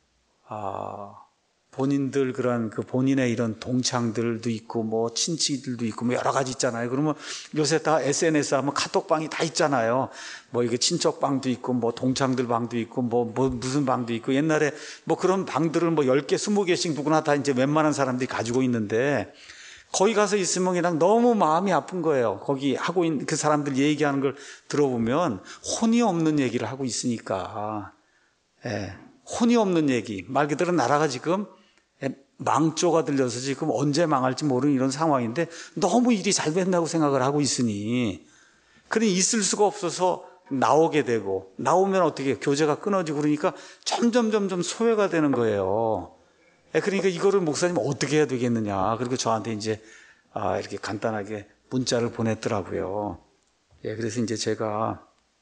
Speaker 1: 본인들 그런 그 본인의 이런 동창들도 있고 뭐 친지들도 있고 뭐 여러 가지 있잖아요. 그러면 요새 다 SNS 하면 카톡방이 다 있잖아요. 뭐 이게 친척방도 있고 뭐 동창들 방도 있고 뭐 무슨 방도 있고 옛날에 뭐 그런 방들을 뭐 10개, 20개씩 누구나 다 이제 웬만한 사람들이 가지고 있는데 거기 가서 있으면 그냥 너무 마음이 아픈 거예요. 거기 하고 있는 그 사람들 얘기하는 걸 들어보면 혼이 없는 얘기를 하고 있으니까. 혼이 없는 얘기. 말 그대로 나라가 지금 망조가 들려서 지금 언제 망할지 모르는 이런 상황인데 너무 일이 잘 된다고 생각을 하고 있으니 그러니 있을 수가 없어서 나오게 되고 나오면 어떻게 교제가 끊어지고 그러니까 점점 소외가 되는 거예요. 그러니까 이거를 목사님 어떻게 해야 되겠느냐. 그리고 저한테 이제 이렇게 간단하게 문자를 보냈더라고요. 그래서 이제 제가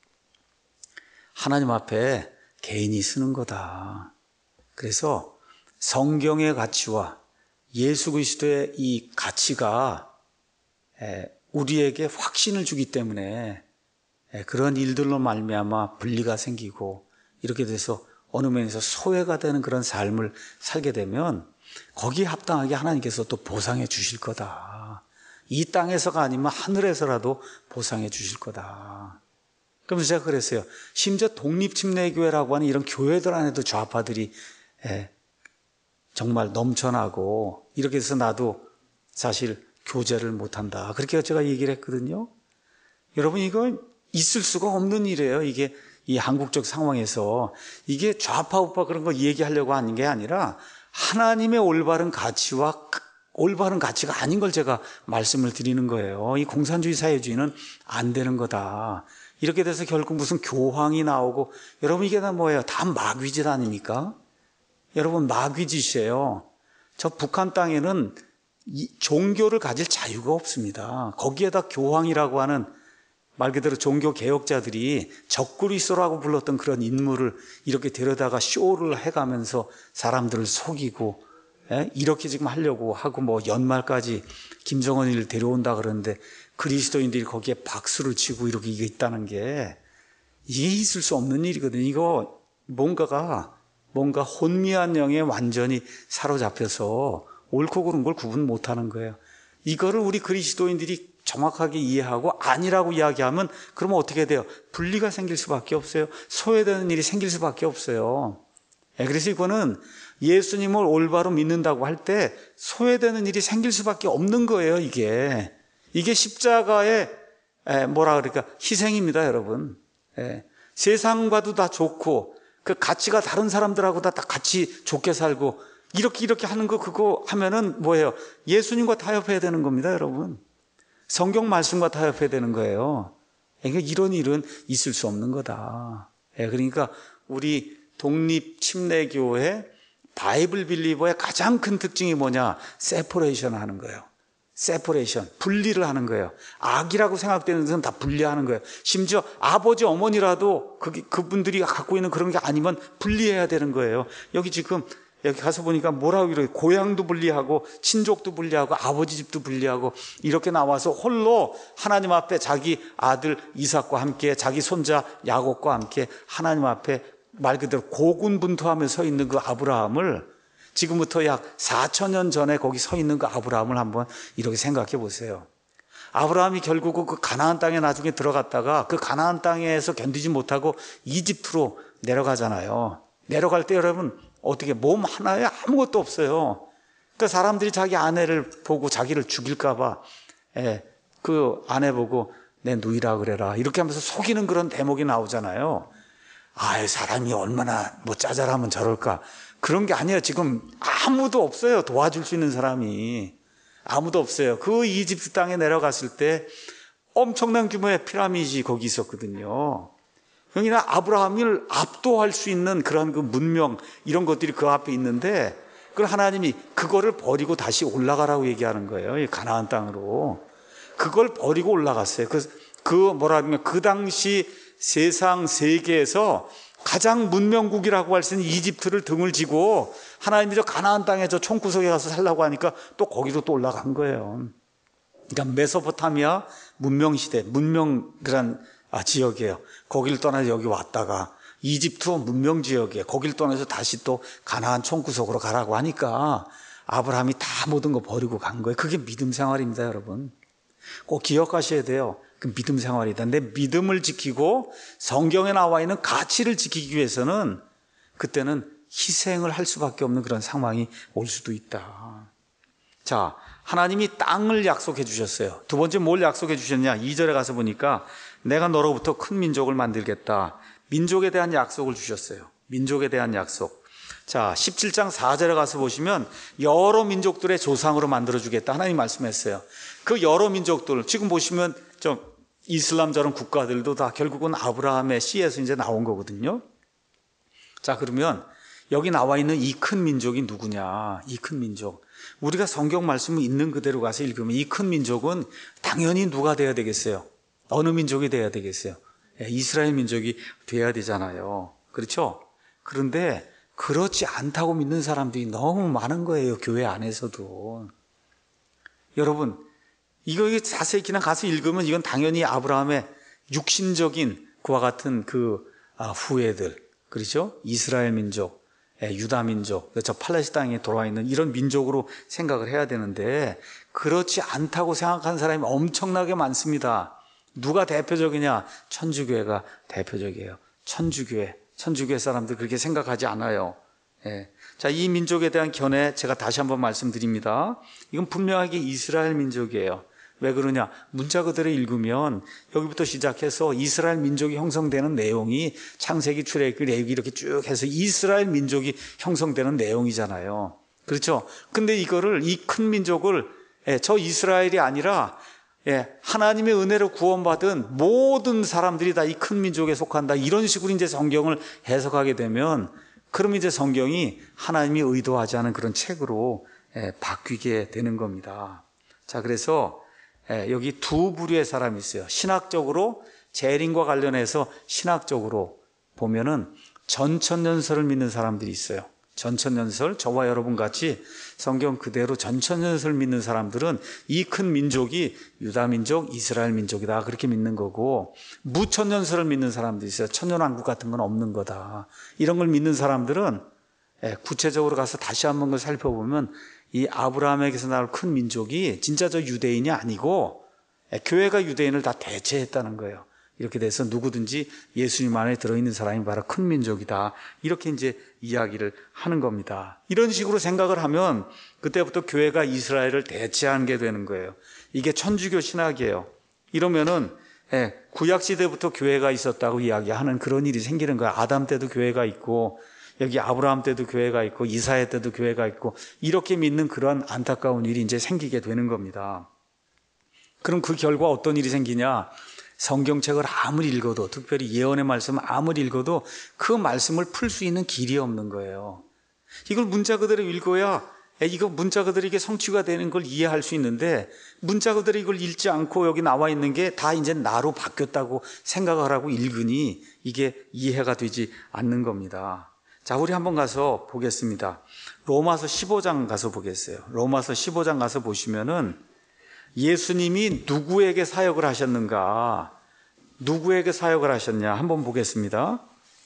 Speaker 1: 하나님 앞에 개인이 쓰는 거다. 그래서 성경의 가치와 예수 그리스도의 이 가치가 우리에게 확신을 주기 때문에 그런 일들로 말미암아 분리가 생기고 이렇게 돼서 어느 면에서 소외가 되는 그런 삶을 살게 되면 거기에 합당하게 하나님께서 또 보상해 주실 거다. 이 땅에서가 아니면 하늘에서라도 보상해 주실 거다. 그러면서 제가 그랬어요. 심지어 독립침례교회라고 하는 이런 교회들 안에도 좌파들이 정말 넘쳐나고 이렇게 해서 나도 사실 교제를 못한다. 그렇게 제가 얘기를 했거든요. 여러분 이거 있을 수가 없는 일이에요. 이게 이 한국적 상황에서 이게 좌파 우파 그런 거 얘기하려고 하는 게 아니라 하나님의 올바른 가치와 올바른 가치가 아닌 걸 제가 말씀을 드리는 거예요. 이 공산주의 사회주의는 안 되는 거다. 이렇게 돼서 결국 무슨 교황이 나오고 여러분 이게 다 뭐예요? 다 마귀짓 아닙니까? 여러분 마귀짓이에요. 저 북한 땅에는 이 종교를 가질 자유가 없습니다. 거기에다 교황이라고 하는 말 그대로 종교 개혁자들이 적그리스도라고 불렀던 그런 인물을 이렇게 데려다가 쇼를 해가면서 사람들을 속이고 이렇게 지금 하려고 하고 뭐 연말까지 김정은을 데려온다 그러는데 그리스도인들이 거기에 박수를 치고 이렇게 이게 있다는 게 이게 있을 수 없는 일이거든요. 이거 뭔가 혼미한 영에 완전히 사로잡혀서 옳고 그른 걸 구분 못하는 거예요. 이거를 우리 그리스도인들이 정확하게 이해하고 아니라고 이야기하면 그러면 어떻게 돼요? 분리가 생길 수밖에 없어요. 소외되는 일이 생길 수밖에 없어요. 그래서 이거는 예수님을 올바로 믿는다고 할 때 소외되는 일이 생길 수밖에 없는 거예요. 이게 십자가의 희생입니다, 여러분. 세상과도 다 좋고 그 가치가 다른 사람들하고 다 같이 좋게 살고 이렇게 하는 거 그거 하면은 뭐예요? 예수님과 타협해야 되는 겁니다, 여러분. 성경 말씀과 타협해야 되는 거예요. 그러니까 이런 일은 있을 수 없는 거다. 그러니까 우리 독립침례교회 바이블 빌리버의 가장 큰 특징이 뭐냐? 세퍼레이션 하는 거예요. 세퍼레이션, 분리를 하는 거예요. 악이라고 생각되는 것은 다 분리하는 거예요. 심지어 아버지, 어머니라도 그분들이 갖고 있는 그런 게 아니면 분리해야 되는 거예요. 여기 지금 여기 가서 보니까 뭐라고 그래요? 고향도 분리하고 친족도 분리하고 아버지 집도 분리하고 이렇게 나와서 홀로 하나님 앞에 자기 아들 이삭과 함께 자기 손자 야곱과 함께 하나님 앞에 말 그대로 고군분투하며 서 있는 그 아브라함을 지금부터 약 4,000년 전에 거기 서 있는 그 아브라함을 한번 이렇게 생각해 보세요. 아브라함이 결국 그 가나안 땅에 나중에 들어갔다가 그 가나안 땅에서 견디지 못하고 이집트로 내려가잖아요. 내려갈 때 여러분 어떻게 몸 하나에 아무것도 없어요. 그러니까 사람들이 자기 아내를 보고 자기를 죽일까 봐 그 아내 보고 내 누이라 그래라 이렇게 하면서 속이는 그런 대목이 나오잖아요. 사람이 얼마나 뭐 짜잘하면 저럴까. 그런 게 아니에요. 지금 아무도 없어요. 도와줄 수 있는 사람이. 아무도 없어요. 그 이집트 땅에 내려갔을 때 엄청난 규모의 피라미드 거기 있었거든요. 그러니까 아브라함을 압도할 수 있는 그런 그 문명 이런 것들이 그 앞에 있는데 그걸 하나님이 그거를 버리고 다시 올라가라고 얘기하는 거예요. 이 가나안 땅으로. 그걸 버리고 올라갔어요. 그 당시 세상 세계에서 가장 문명국이라고 할 수 있는 이집트를 등을 지고 하나님이 저 가나안 땅에 저 총구석에 가서 살라고 하니까 또 거기로 또 올라간 거예요. 그러니까 메소포타미아 문명시대, 그런 지역이에요. 거기를 떠나서 여기 왔다가 이집트 문명지역이에요. 거기를 떠나서 다시 또 가나안 총구석으로 가라고 하니까 아브라함이 다 모든 거 버리고 간 거예요. 그게 믿음 생활입니다, 여러분. 꼭 기억하셔야 돼요. 그 믿음 생활이다. 내 믿음을 지키고 성경에 나와 있는 가치를 지키기 위해서는 그때는 희생을 할 수밖에 없는 그런 상황이 올 수도 있다. 자, 하나님이 땅을 약속해 주셨어요. 두 번째 뭘 약속해 주셨냐? 2절에 가서 보니까 내가 너로부터 큰 민족을 만들겠다. 민족에 대한 약속을 주셨어요. 민족에 대한 약속. 자, 17장 4절에 가서 보시면 여러 민족들의 조상으로 만들어주겠다. 하나님 말씀했어요. 그 여러 민족들, 지금 보시면 이슬람처럼 국가들도 다 결국은 아브라함의 씨에서 이제 나온 거거든요. 자, 그러면 여기 나와 있는 이 큰 민족이 누구냐? 이 큰 민족. 우리가 성경 말씀을 있는 그대로 가서 읽으면 이 큰 민족은 당연히 누가 돼야 되겠어요? 어느 민족이 돼야 되겠어요? 이스라엘 민족이 돼야 되잖아요. 그렇죠? 그런데 그렇지 않다고 믿는 사람들이 너무 많은 거예요. 교회 안에서도. 여러분, 이거 자세히 그냥 가서 읽으면 이건 당연히 아브라함의 육신적인 그와 같은 그 후예들, 그렇죠? 이스라엘 민족, 유다 민족, 저 팔레스타인에 돌아와 있는 이런 민족으로 생각을 해야 되는데 그렇지 않다고 생각하는 사람이 엄청나게 많습니다. 누가 대표적이냐? 천주교회가 대표적이에요. 천주교회 사람들 그렇게 생각하지 않아요. 자, 이 민족에 대한 견해 제가 다시 한번 말씀드립니다. 이건 분명하게 이스라엘 민족이에요. 왜 그러냐? 문자 그대로 읽으면 여기부터 시작해서 이스라엘 민족이 형성되는 내용이 창세기, 출애굽기, 레위기 이렇게 쭉 해서 이스라엘 민족이 형성되는 내용이잖아요. 그렇죠? 근데 이거를 이 큰 민족을 저 이스라엘이 아니라 하나님의 은혜로 구원받은 모든 사람들이 다 이 큰 민족에 속한다. 이런 식으로 이제 성경을 해석하게 되면 그럼 이제 성경이 하나님이 의도하지 않은 그런 책으로 바뀌게 되는 겁니다. 자, 그래서 여기 두 부류의 사람이 있어요. 신학적으로 재림과 관련해서 신학적으로 보면은 전천년설을 믿는 사람들이 있어요. 전천년설, 저와 여러분 같이 성경 그대로 전천년설을 믿는 사람들은 이 큰 민족이 유다민족, 이스라엘 민족이다 그렇게 믿는 거고, 무천년설을 믿는 사람들이 있어요. 천년왕국 같은 건 없는 거다. 이런 걸 믿는 사람들은 구체적으로 가서 다시 한번 걸 살펴보면 이 아브라함에게서 나올 큰 민족이 진짜 저 유대인이 아니고 교회가 유대인을 다 대체했다는 거예요. 이렇게 돼서 누구든지 예수님 안에 들어있는 사람이 바로 큰 민족이다. 이렇게 이제 이야기를 하는 겁니다. 이런 식으로 생각을 하면 그때부터 교회가 이스라엘을 대체하는 게 되는 거예요. 이게 천주교 신학이에요. 이러면은 구약 시대부터 교회가 있었다고 이야기하는 그런 일이 생기는 거야. 아담 때도 교회가 있고 여기 아브라함 때도 교회가 있고 이사야 때도 교회가 있고 이렇게 믿는 그런 안타까운 일이 이제 생기게 되는 겁니다. 그럼 그 결과 어떤 일이 생기냐? 성경책을 아무리 읽어도, 특별히 예언의 말씀을 아무리 읽어도 그 말씀을 풀 수 있는 길이 없는 거예요. 이걸 문자 그대로 읽어야 이거 문자 그대로 이게 성취가 되는 걸 이해할 수 있는데 문자 그대로 이걸 읽지 않고 여기 나와 있는 게 다 이제 나로 바뀌었다고 생각을 하고 읽으니 이게 이해가 되지 않는 겁니다. 자, 우리 한번 가서 보겠습니다. 로마서 15장 가서 보겠어요. 로마서 15장 가서 보시면은 예수님이 누구에게 사역을 하셨는가? 누구에게 사역을 하셨냐? 한번 보겠습니다.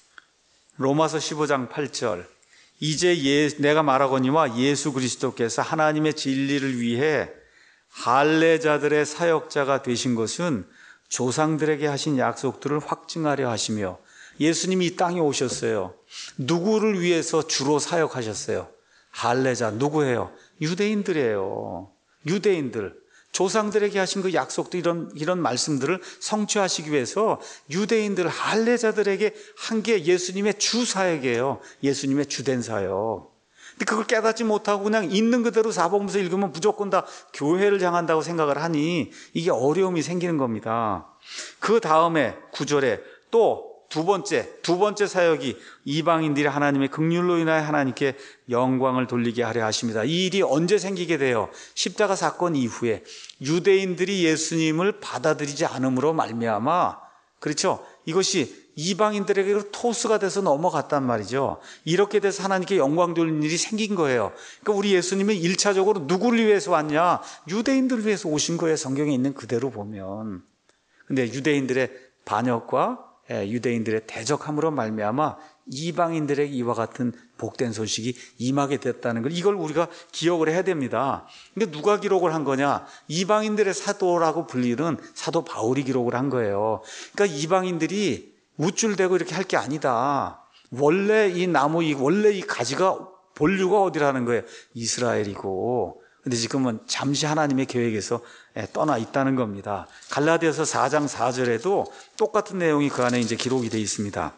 Speaker 1: 로마서 15장 8절. 이제 내가 말하거니와 예수 그리스도께서 하나님의 진리를 위해 할례자들의 사역자가 되신 것은 조상들에게 하신 약속들을 확증하려 하시며 예수님이 이 땅에 오셨어요. 누구를 위해서 주로 사역하셨어요? 할례자 누구예요? 유대인들이에요. 유대인들. 조상들에게 하신 그 약속도 이런 말씀들을 성취하시기 위해서 유대인들 할례자들에게 한 게 예수님의 주 사역이에요. 예수님의 주된 사역. 근데 그걸 깨닫지 못하고 그냥 있는 그대로 사복음서 읽으면 무조건 다 교회를 향한다고 생각을 하니 이게 어려움이 생기는 겁니다. 그 다음에 9절에 또 두 번째 사역이 이방인들이 하나님의 긍휼로 인하여 하나님께 영광을 돌리게 하려 하십니다. 이 일이 언제 생기게 돼요? 십자가 사건 이후에 유대인들이 예수님을 받아들이지 않음으로 말미암아, 그렇죠? 이것이 이방인들에게 토스가 돼서 넘어갔단 말이죠. 이렇게 돼서 하나님께 영광 돌리는 일이 생긴 거예요. 그러니까 우리 예수님은 1차적으로 누구를 위해서 왔냐? 유대인들을 위해서 오신 거예요. 성경에 있는 그대로 보면. 근데 유대인들의 반역과 유대인들의 대적함으로 말미암아 이방인들에게 이와 같은 복된 소식이 임하게 됐다는 걸, 이걸 우리가 기억을 해야 됩니다. 근데 누가 기록을 한 거냐? 이방인들의 사도라고 불리는 사도 바울이 기록을 한 거예요. 그러니까 이방인들이 우쭐대고 이렇게 할 게 아니다. 원래 이 나무, 원래 이 가지가 본류가 어디라는 거예요? 이스라엘이고. 근데 지금은 잠시 하나님의 계획에서 떠나 있다는 겁니다. 갈라디아서 4장 4절에도 똑같은 내용이 그 안에 이제 기록이 되어 있습니다.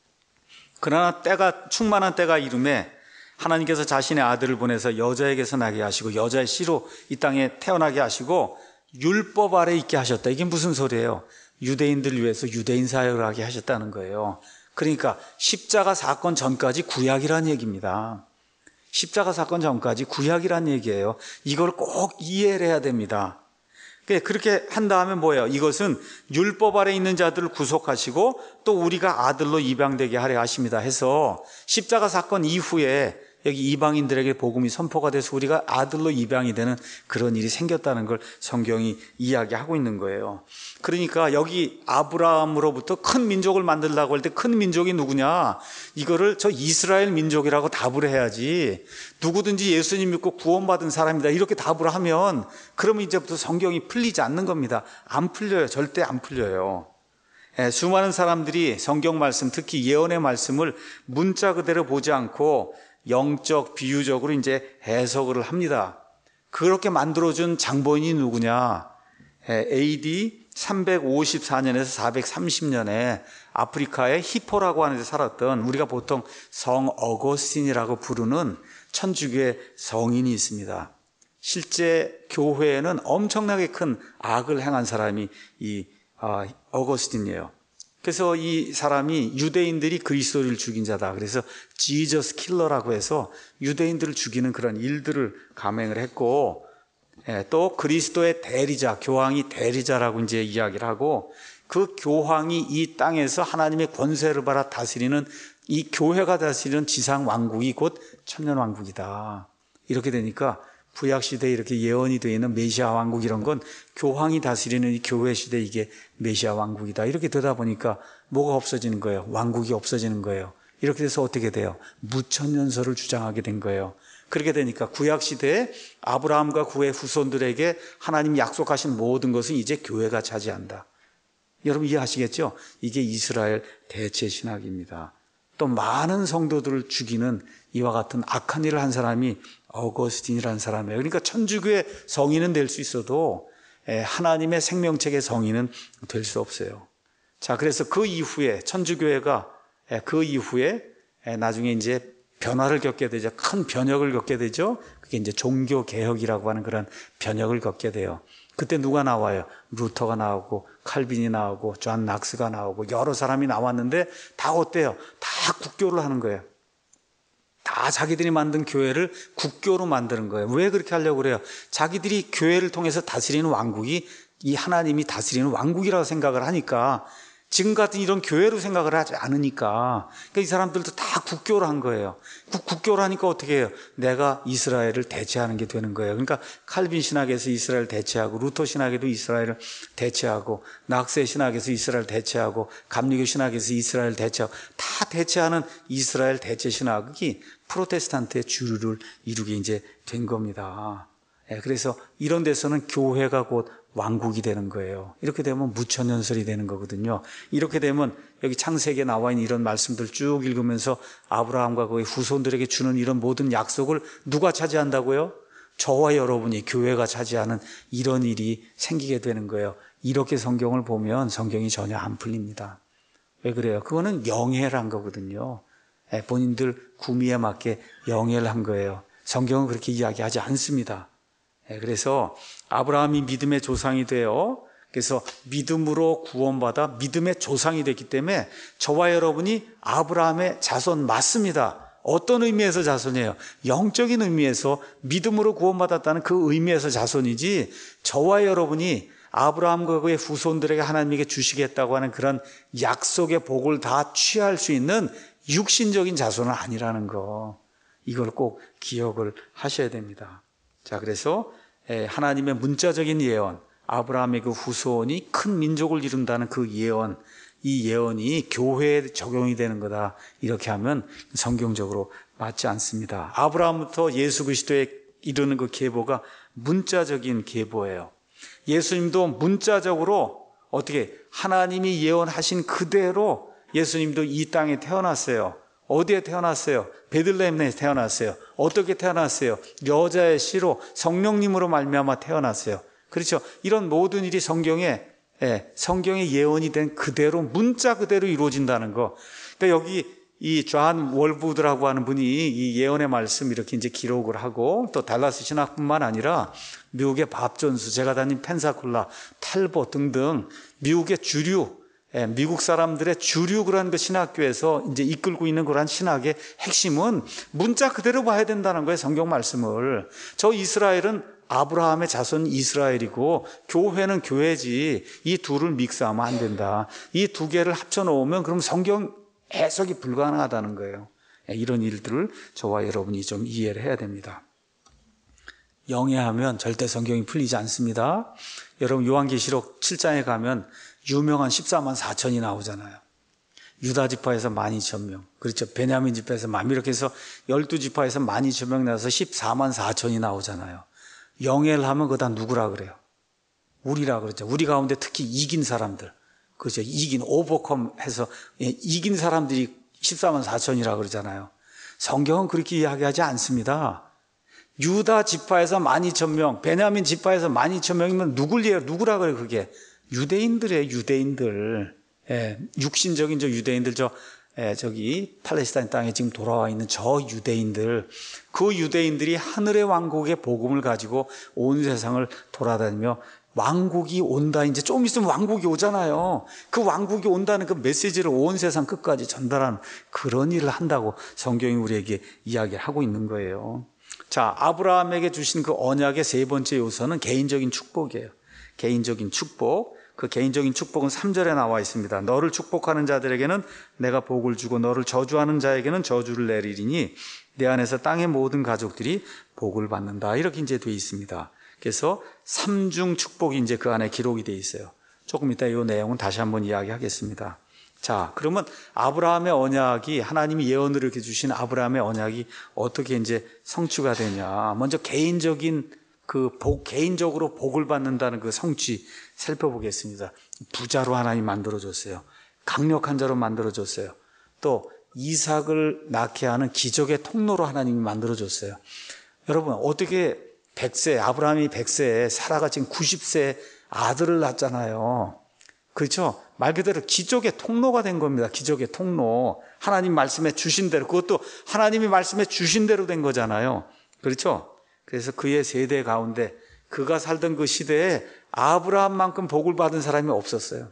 Speaker 1: 그러나 충만한 때가 이름에 하나님께서 자신의 아들을 보내서 여자에게서 나게 하시고 여자의 씨로 이 땅에 태어나게 하시고 율법 아래 있게 하셨다. 이게 무슨 소리예요? 유대인들을 위해서 유대인 사역을 하게 하셨다는 거예요. 그러니까 십자가 사건 전까지 구약이라는 얘기입니다. 십자가 사건 전까지 구약이란 얘기예요. 이걸 꼭 이해를 해야 됩니다. 그렇게 한 다음에 뭐예요? 이것은 율법 아래 있는 자들을 구속하시고 또 우리가 아들로 입양되게 하려 하십니다 해서 십자가 사건 이후에 여기 이방인들에게 복음이 선포가 돼서 우리가 아들로 입양이 되는 그런 일이 생겼다는 걸 성경이 이야기하고 있는 거예요. 그러니까 여기 아브라함으로부터 큰 민족을 만들려고 할 때 큰 민족이 누구냐? 이거를 저 이스라엘 민족이라고 답을 해야지, 누구든지 예수님 믿고 구원받은 사람이다 이렇게 답을 하면 그러면 이제부터 성경이 풀리지 않는 겁니다. 안 풀려요. 절대 안 풀려요. 수많은 사람들이 성경 말씀, 특히 예언의 말씀을 문자 그대로 보지 않고 영적, 비유적으로 이제 해석을 합니다. 그렇게 만들어준 장본인이 누구냐? AD 354년에서 430년에 아프리카의 히포라고 하는 데 살았던, 우리가 보통 성 어거스틴이라고 부르는 천주교의 성인이 있습니다. 실제 교회에는 엄청나게 큰 악을 행한 사람이 이 어거스틴이에요. 그래서 이 사람이 유대인들이 그리스도를 죽인 자다. 그래서 지저스 킬러라고 해서 유대인들을 죽이는 그런 일들을 감행을 했고, 또 그리스도의 대리자, 교황이 대리자라고 이제 이야기를 하고, 그 교황이 이 땅에서 하나님의 권세를 받아 다스리는, 이 교회가 다스리는 지상 왕국이 곧 천년 왕국이다. 이렇게 되니까 구약 시대에 이렇게 예언이 되어 있는 메시아 왕국, 이런 건 교황이 다스리는 이 교회 시대, 이게 메시아 왕국이다. 이렇게 되다 보니까 뭐가 없어지는 거예요? 왕국이 없어지는 거예요. 이렇게 돼서 어떻게 돼요? 무천년설을 주장하게 된 거예요. 그렇게 되니까 구약 시대에 아브라함과 그의 후손들에게 하나님이 약속하신 모든 것은 이제 교회가 차지한다. 여러분 이해하시겠죠? 이게 이스라엘 대체 신학입니다. 또 많은 성도들을 죽이는 이와 같은 악한 일을 한 사람이 어거스틴이라는 사람이에요. 그러니까 천주교의 성인은 될 수 있어도 하나님의 생명책의 성인은 될 수 없어요. 자, 그래서 그 이후에 천주교회가 그 이후에 나중에 이제 변화를 겪게 되죠. 큰 변혁을 겪게 되죠. 그게 이제 종교 개혁이라고 하는 그런 변혁을 겪게 돼요. 그때 누가 나와요? 루터가 나오고 칼빈이 나오고 존 낙스가 나오고 여러 사람이 나왔는데 다 어때요? 다 국교를 하는 거예요. 다 자기들이 만든 교회를 국교로 만드는 거예요. 왜 그렇게 하려고 그래요? 자기들이 교회를 통해서 다스리는 왕국이 이 하나님이 다스리는 왕국이라고 생각을 하니까, 지금 같은 이런 교회로 생각을 하지 않으니까, 그러니까 이 사람들도 다 국교를 한 거예요. 국교를 하니까 어떻게 해요? 내가 이스라엘을 대체하는 게 되는 거예요. 그러니까 칼빈 신학에서 이스라엘 대체하고, 루터 신학에도 이스라엘을 대체하고, 낙세 신학에서 이스라엘 대체하고, 감리교 신학에서 이스라엘 대체하고, 다 대체하는 이스라엘 대체 신학이 프로테스탄트의 주류를 이루게 이제 된 겁니다. 그래서 이런 데서는 교회가 곧 왕국이 되는 거예요. 이렇게 되면 무천연설이 되는 거거든요. 이렇게 되면 여기 창세기에 나와 있는 이런 말씀들 쭉 읽으면서 아브라함과 그의 후손들에게 주는 이런 모든 약속을 누가 차지한다고요? 저와 여러분이, 교회가 차지하는 이런 일이 생기게 되는 거예요. 이렇게 성경을 보면 성경이 전혀 안 풀립니다. 왜 그래요? 그거는 영해를 한 거거든요. 본인들 구미에 맞게 영해를 한 거예요. 성경은 그렇게 이야기하지 않습니다. 그래서 아브라함이 믿음의 조상이 되어, 그래서 믿음으로 구원받아 믿음의 조상이 됐기 때문에 저와 여러분이 아브라함의 자손 맞습니다. 어떤 의미에서 자손이에요? 영적인 의미에서 믿음으로 구원받았다는 그 의미에서 자손이지, 저와 여러분이 아브라함과 그의 후손들에게 하나님에게 주시겠다고 하는 그런 약속의 복을 다 취할 수 있는 육신적인 자손은 아니라는 거, 이걸 꼭 기억을 하셔야 됩니다. 자, 그래서 하나님의 문자적인 예언, 아브라함의 그 후손이 큰 민족을 이룬다는 그 예언, 이 예언이 교회에 적용이 되는 거다, 이렇게 하면 성경적으로 맞지 않습니다. 아브라함부터 예수 그리스도에 이르는 그 계보가 문자적인 계보예요. 예수님도 문자적으로 어떻게 하나님이 예언하신 그대로 예수님도 이 땅에 태어났어요. 어디에 태어났어요? 베들레헴에 태어났어요. 어떻게 태어났어요? 여자의 씨로 성령님으로 말미암아 태어났어요. 그렇죠? 이런 모든 일이 성경의 예언이 된 그대로, 문자 그대로 이루어진다는 거. 그러니까 여기 이 존 월부드라고 하는 분이 이 예언의 말씀 이렇게 이제 기록을 하고, 또 달라스 신학뿐만 아니라 미국의 밥 존스, 제가 다닌 펜사콜라, 탈보 등등 미국의 주류, 미국 사람들의 주류 그런 그 신학교에서 이제 이끌고 있는 그런 신학의 핵심은 문자 그대로 봐야 된다는 거예요. 성경 말씀을. 저 이스라엘은 아브라함의 자손 이스라엘이고 교회는 교회지, 이 둘을 믹스하면 안 된다. 이 두 개를 합쳐 놓으면 그럼 성경 해석이 불가능하다는 거예요. 이런 일들을 저와 여러분이 좀 이해를 해야 됩니다. 영해하면 절대 성경이 풀리지 않습니다. 여러분 요한계시록 7장에 가면 유명한 14만 4천이 나오잖아요. 유다 지파에서 12,000명, 그렇죠. 베냐민 지파에서 이렇게 해서 12지파에서 12,000명 나와서 14만 4천이 나오잖아요. 영해를 하면 그거 다 누구라 그래요? 우리라 그러죠. 우리 가운데 특히 이긴 사람들, 그렇죠. 오버컴 해서 이긴 사람들이 14만 4천이라 그러잖아요. 성경은 그렇게 이야기하지 않습니다. 유다 지파에서 12,000명, 베냐민 지파에서 12,000명이면 누구라 그래요? 그게 유대인들이에요. 유대인들. 육신적인 저 유대인들, 저기 팔레스타인 땅에 지금 돌아와 있는 저 유대인들, 그 유대인들이 하늘의 왕국의 복음을 가지고 온 세상을 돌아다니며 왕국이 온다, 이제 좀 있으면 왕국이 오잖아요. 그 왕국이 온다는 그 메시지를 온 세상 끝까지 전달하는 그런 일을 한다고 성경이 우리에게 이야기하고 있는 거예요. 자, 아브라함에게 주신 그 언약의 세 번째 요소는 개인적인 축복이에요. 개인적인 축복. 그 개인적인 축복은 3절에 나와 있습니다. 너를 축복하는 자들에게는 내가 복을 주고 너를 저주하는 자에게는 저주를 내리리니 내 안에서 땅의 모든 가족들이 복을 받는다. 이렇게 이제 되어 있습니다. 그래서 삼중 축복이 이제 그 안에 기록이 되어 있어요. 조금 이따 이 내용은 다시 한번 이야기하겠습니다. 자, 그러면 아브라함의 언약이, 하나님이 예언을 이렇게 주신 아브라함의 언약이 어떻게 이제 성취가 되냐. 먼저 개인적인 개인적으로 복을 받는다는 그 성취 살펴보겠습니다. 부자로 하나님 만들어줬어요. 강력한 자로 만들어줬어요. 또 이삭을 낳게 하는 기적의 통로로 하나님이 만들어줬어요. 여러분, 어떻게 아브라함이 100세에 사라가 지금 90세 아들을 낳았잖아요. 그렇죠? 말 그대로 기적의 통로가 된 겁니다. 기적의 통로. 하나님 말씀에 주신 대로, 그것도 하나님이 말씀에 주신 대로 된 거잖아요. 그렇죠? 그래서 그의 세대 가운데, 그가 살던 그 시대에 아브라함만큼 복을 받은 사람이 없었어요.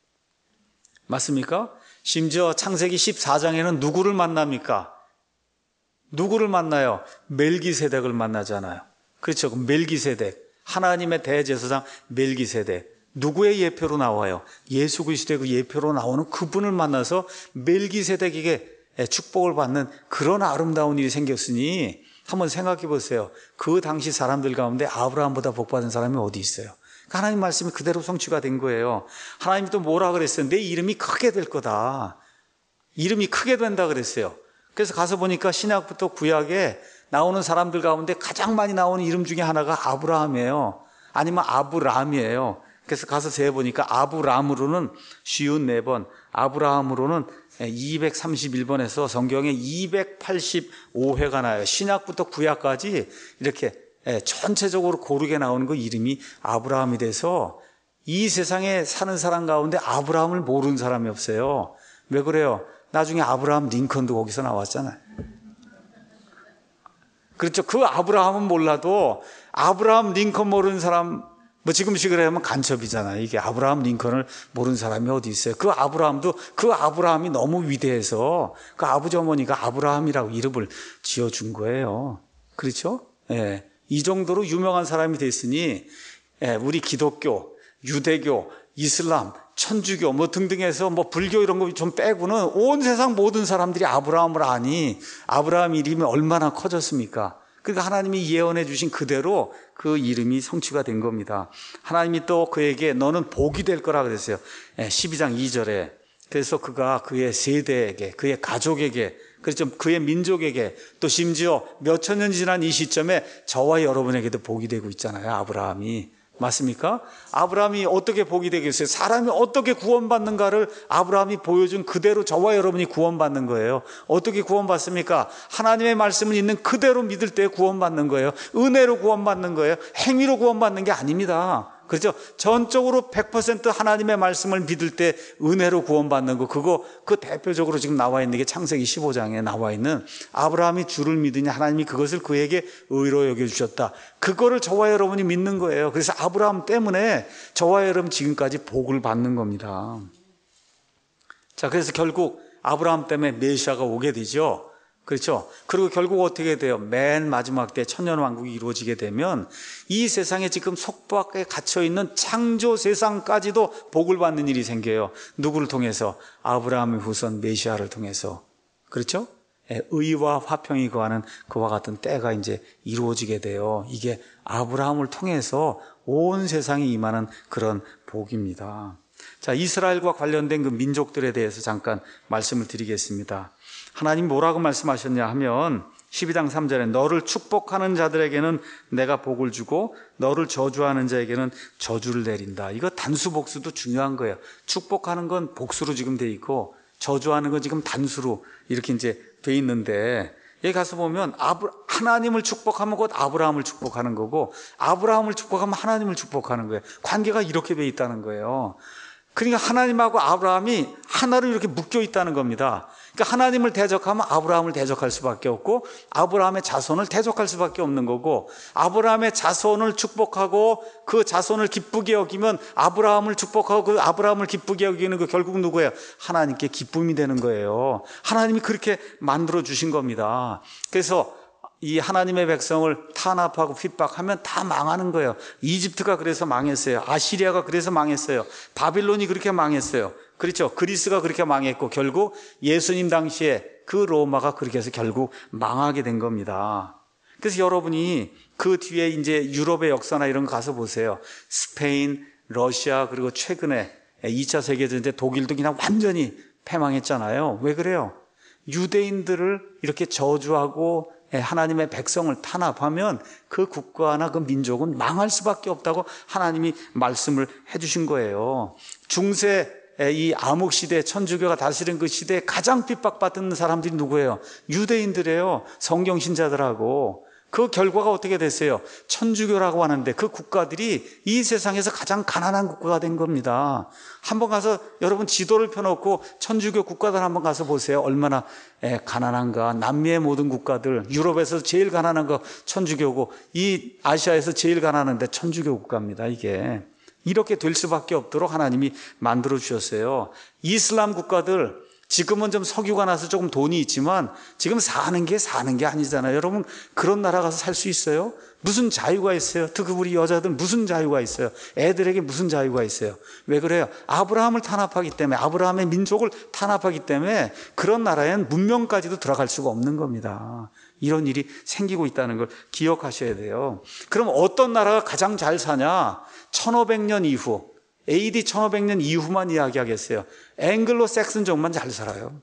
Speaker 1: 맞습니까? 심지어 창세기 14장에는 누구를 만납니까? 누구를 만나요? 멜기세덱을 만나잖아요. 그렇죠? 그 멜기세덱, 하나님의 대제사장 멜기세덱. 누구의 예표로 나와요? 예수 그리스도의 그 예표로 나오는 그분을 만나서 멜기세덱에게 축복을 받는 그런 아름다운 일이 생겼으니 한번 생각해 보세요. 그 당시 사람들 가운데 아브라함보다 복 받은 사람이 어디 있어요? 하나님 말씀이 그대로 성취가 된 거예요. 하나님이 또 뭐라 그랬어요? 내 이름이 크게 될 거다. 이름이 크게 된다 그랬어요. 그래서 가서 보니까 신약부터 구약에 나오는 사람들 가운데 가장 많이 나오는 이름 중에 하나가 아브라함이에요. 아니면 아브람이에요. 그래서 가서 세어보니까 아브람으로는 54번, 아브라함으로는 231번에서 성경에 285회가 나요. 신약부터 구약까지 이렇게 전체적으로 고르게 나오는 그 이름이 아브라함이 돼서 이 세상에 사는 사람 가운데 아브라함을 모르는 사람이 없어요. 왜 그래요? 나중에 아브라함 링컨도 거기서 나왔잖아요. 그렇죠. 그 아브라함은 몰라도 아브라함 링컨 모르는 사람, 뭐 지금식으로 하면 간첩이잖아요. 이게 아브라함 링컨을 모르는 사람이 어디 있어요. 그 아브라함도 그 아브라함이 너무 위대해서 그 아버지 어머니가 아브라함이라고 이름을 지어준 거예요. 그렇죠? 예. 이 정도로 유명한 사람이 됐으니 우리 기독교, 유대교, 이슬람, 천주교 뭐 등등해서 뭐 불교 이런 거 좀 빼고는 온 세상 모든 사람들이 아브라함을 아니 아브라함 이름이 얼마나 커졌습니까? 그러니까 하나님이 예언해 주신 그대로 그 이름이 성취가 된 겁니다. 하나님이 또 그에게 너는 복이 될 거라 그랬어요. 12장 2절에. 그래서 그가 그의 세대에게, 그의 가족에게, 그렇죠, 그의 민족에게, 또 심지어 몇천 년 지난 이 시점에 저와 여러분에게도 복이 되고 있잖아요. 아브라함이. 맞습니까? 아브라함이 어떻게 복이 되겠어요? 사람이 어떻게 구원받는가를 아브라함이 보여준 그대로 저와 여러분이 구원받는 거예요. 어떻게 구원받습니까? 하나님의 말씀을 있는 그대로 믿을 때 구원받는 거예요. 은혜로 구원받는 거예요. 행위로 구원받는 게 아닙니다. 그렇죠? 전적으로 100% 하나님의 말씀을 믿을 때 은혜로 구원받는 거, 그 대표적으로 지금 나와 있는 게 창세기 15장에 나와 있는 아브라함이 주를 믿으니 하나님이 그것을 그에게 의로 여겨주셨다. 그거를 저와 여러분이 믿는 거예요. 그래서 아브라함 때문에 저와 여러분 지금까지 복을 받는 겁니다. 자, 그래서 결국 아브라함 때문에 메시아가 오게 되죠. 그렇죠? 그리고 결국 어떻게 돼요? 맨 마지막 때 천년왕국이 이루어지게 되면 이 세상에 지금 속박에 갇혀있는 창조 세상까지도 복을 받는 일이 생겨요. 누구를 통해서? 아브라함의 후손 메시아를 통해서. 그렇죠? 의와 화평이 거하는 그와 같은 때가 이제 이루어지게 돼요. 이게 아브라함을 통해서 온 세상에 임하는 그런 복입니다. 자, 이스라엘과 관련된 그 민족들에 대해서 잠깐 말씀을 드리겠습니다. 하나님 뭐라고 말씀하셨냐 하면 12장 3절에 너를 축복하는 자들에게는 내가 복을 주고 너를 저주하는 자에게는 저주를 내린다. 이거 단수 복수도 중요한 거예요. 축복하는 건 복수로 지금 돼 있고 저주하는 건 지금 단수로 이렇게 이제 돼 있는데 여기 가서 보면 하나님을 축복하면 곧 아브라함을 축복하는 거고 아브라함을 축복하면 하나님을 축복하는 거예요. 관계가 이렇게 돼 있다는 거예요. 그러니까 하나님하고 아브라함이 하나로 이렇게 묶여 있다는 겁니다. 그러니까 하나님을 대적하면 아브라함을 대적할 수밖에 없고 아브라함의 자손을 대적할 수밖에 없는 거고 아브라함의 자손을 축복하고 그 자손을 기쁘게 여기면 아브라함을 축복하고 그 아브라함을 기쁘게 여기는 그 결국 누구예요? 하나님께 기쁨이 되는 거예요. 하나님이 그렇게 만들어 주신 겁니다. 그래서 이 하나님의 백성을 탄압하고 핍박하면 다 망하는 거예요. 이집트가 그래서 망했어요. 아시리아가 그래서 망했어요. 바빌론이 그렇게 망했어요. 그렇죠. 그리스가 그렇게 망했고 결국 예수님 당시에 그 로마가 그렇게 해서 결국 망하게 된 겁니다. 그래서 여러분이 그 뒤에 이제 유럽의 역사나 이런 거 가서 보세요. 스페인, 러시아 그리고 최근에 2차 세계대전 때 독일도 그냥 완전히 패망했잖아요. 왜 그래요? 유대인들을 이렇게 저주하고 하나님의 백성을 탄압하면 그 국가나 그 민족은 망할 수밖에 없다고 하나님이 말씀을 해주신 거예요. 중세 이 암흑시대 천주교가 다스린 그 시대에 가장 핍박받는 사람들이 누구예요? 유대인들이에요. 성경신자들하고. 그 결과가 어떻게 됐어요? 천주교라고 하는데 그 국가들이 이 세상에서 가장 가난한 국가가 된 겁니다. 한번 가서 여러분 지도를 펴놓고 천주교 국가들 한번 가서 보세요. 얼마나 가난한가. 남미의 모든 국가들, 유럽에서 제일 가난한 거 천주교고, 이 아시아에서 제일 가난한데 천주교 국가입니다. 이게 이렇게 될 수밖에 없도록 하나님이 만들어 주셨어요. 이슬람 국가들, 지금은 좀 석유가 나서 조금 돈이 있지만 지금 사는 게 아니잖아요. 여러분, 그런 나라 가서 살 수 있어요? 무슨 자유가 있어요? 특히 우리 여자들 무슨 자유가 있어요? 애들에게 무슨 자유가 있어요? 왜 그래요? 아브라함을 탄압하기 때문에, 아브라함의 민족을 탄압하기 때문에 그런 나라엔 문명까지도 들어갈 수가 없는 겁니다. 이런 일이 생기고 있다는 걸 기억하셔야 돼요. 그럼 어떤 나라가 가장 잘 사냐? 1500년 이후, AD 1500년 이후만 이야기하겠어요. 앵글로 섹슨족만 잘 살아요.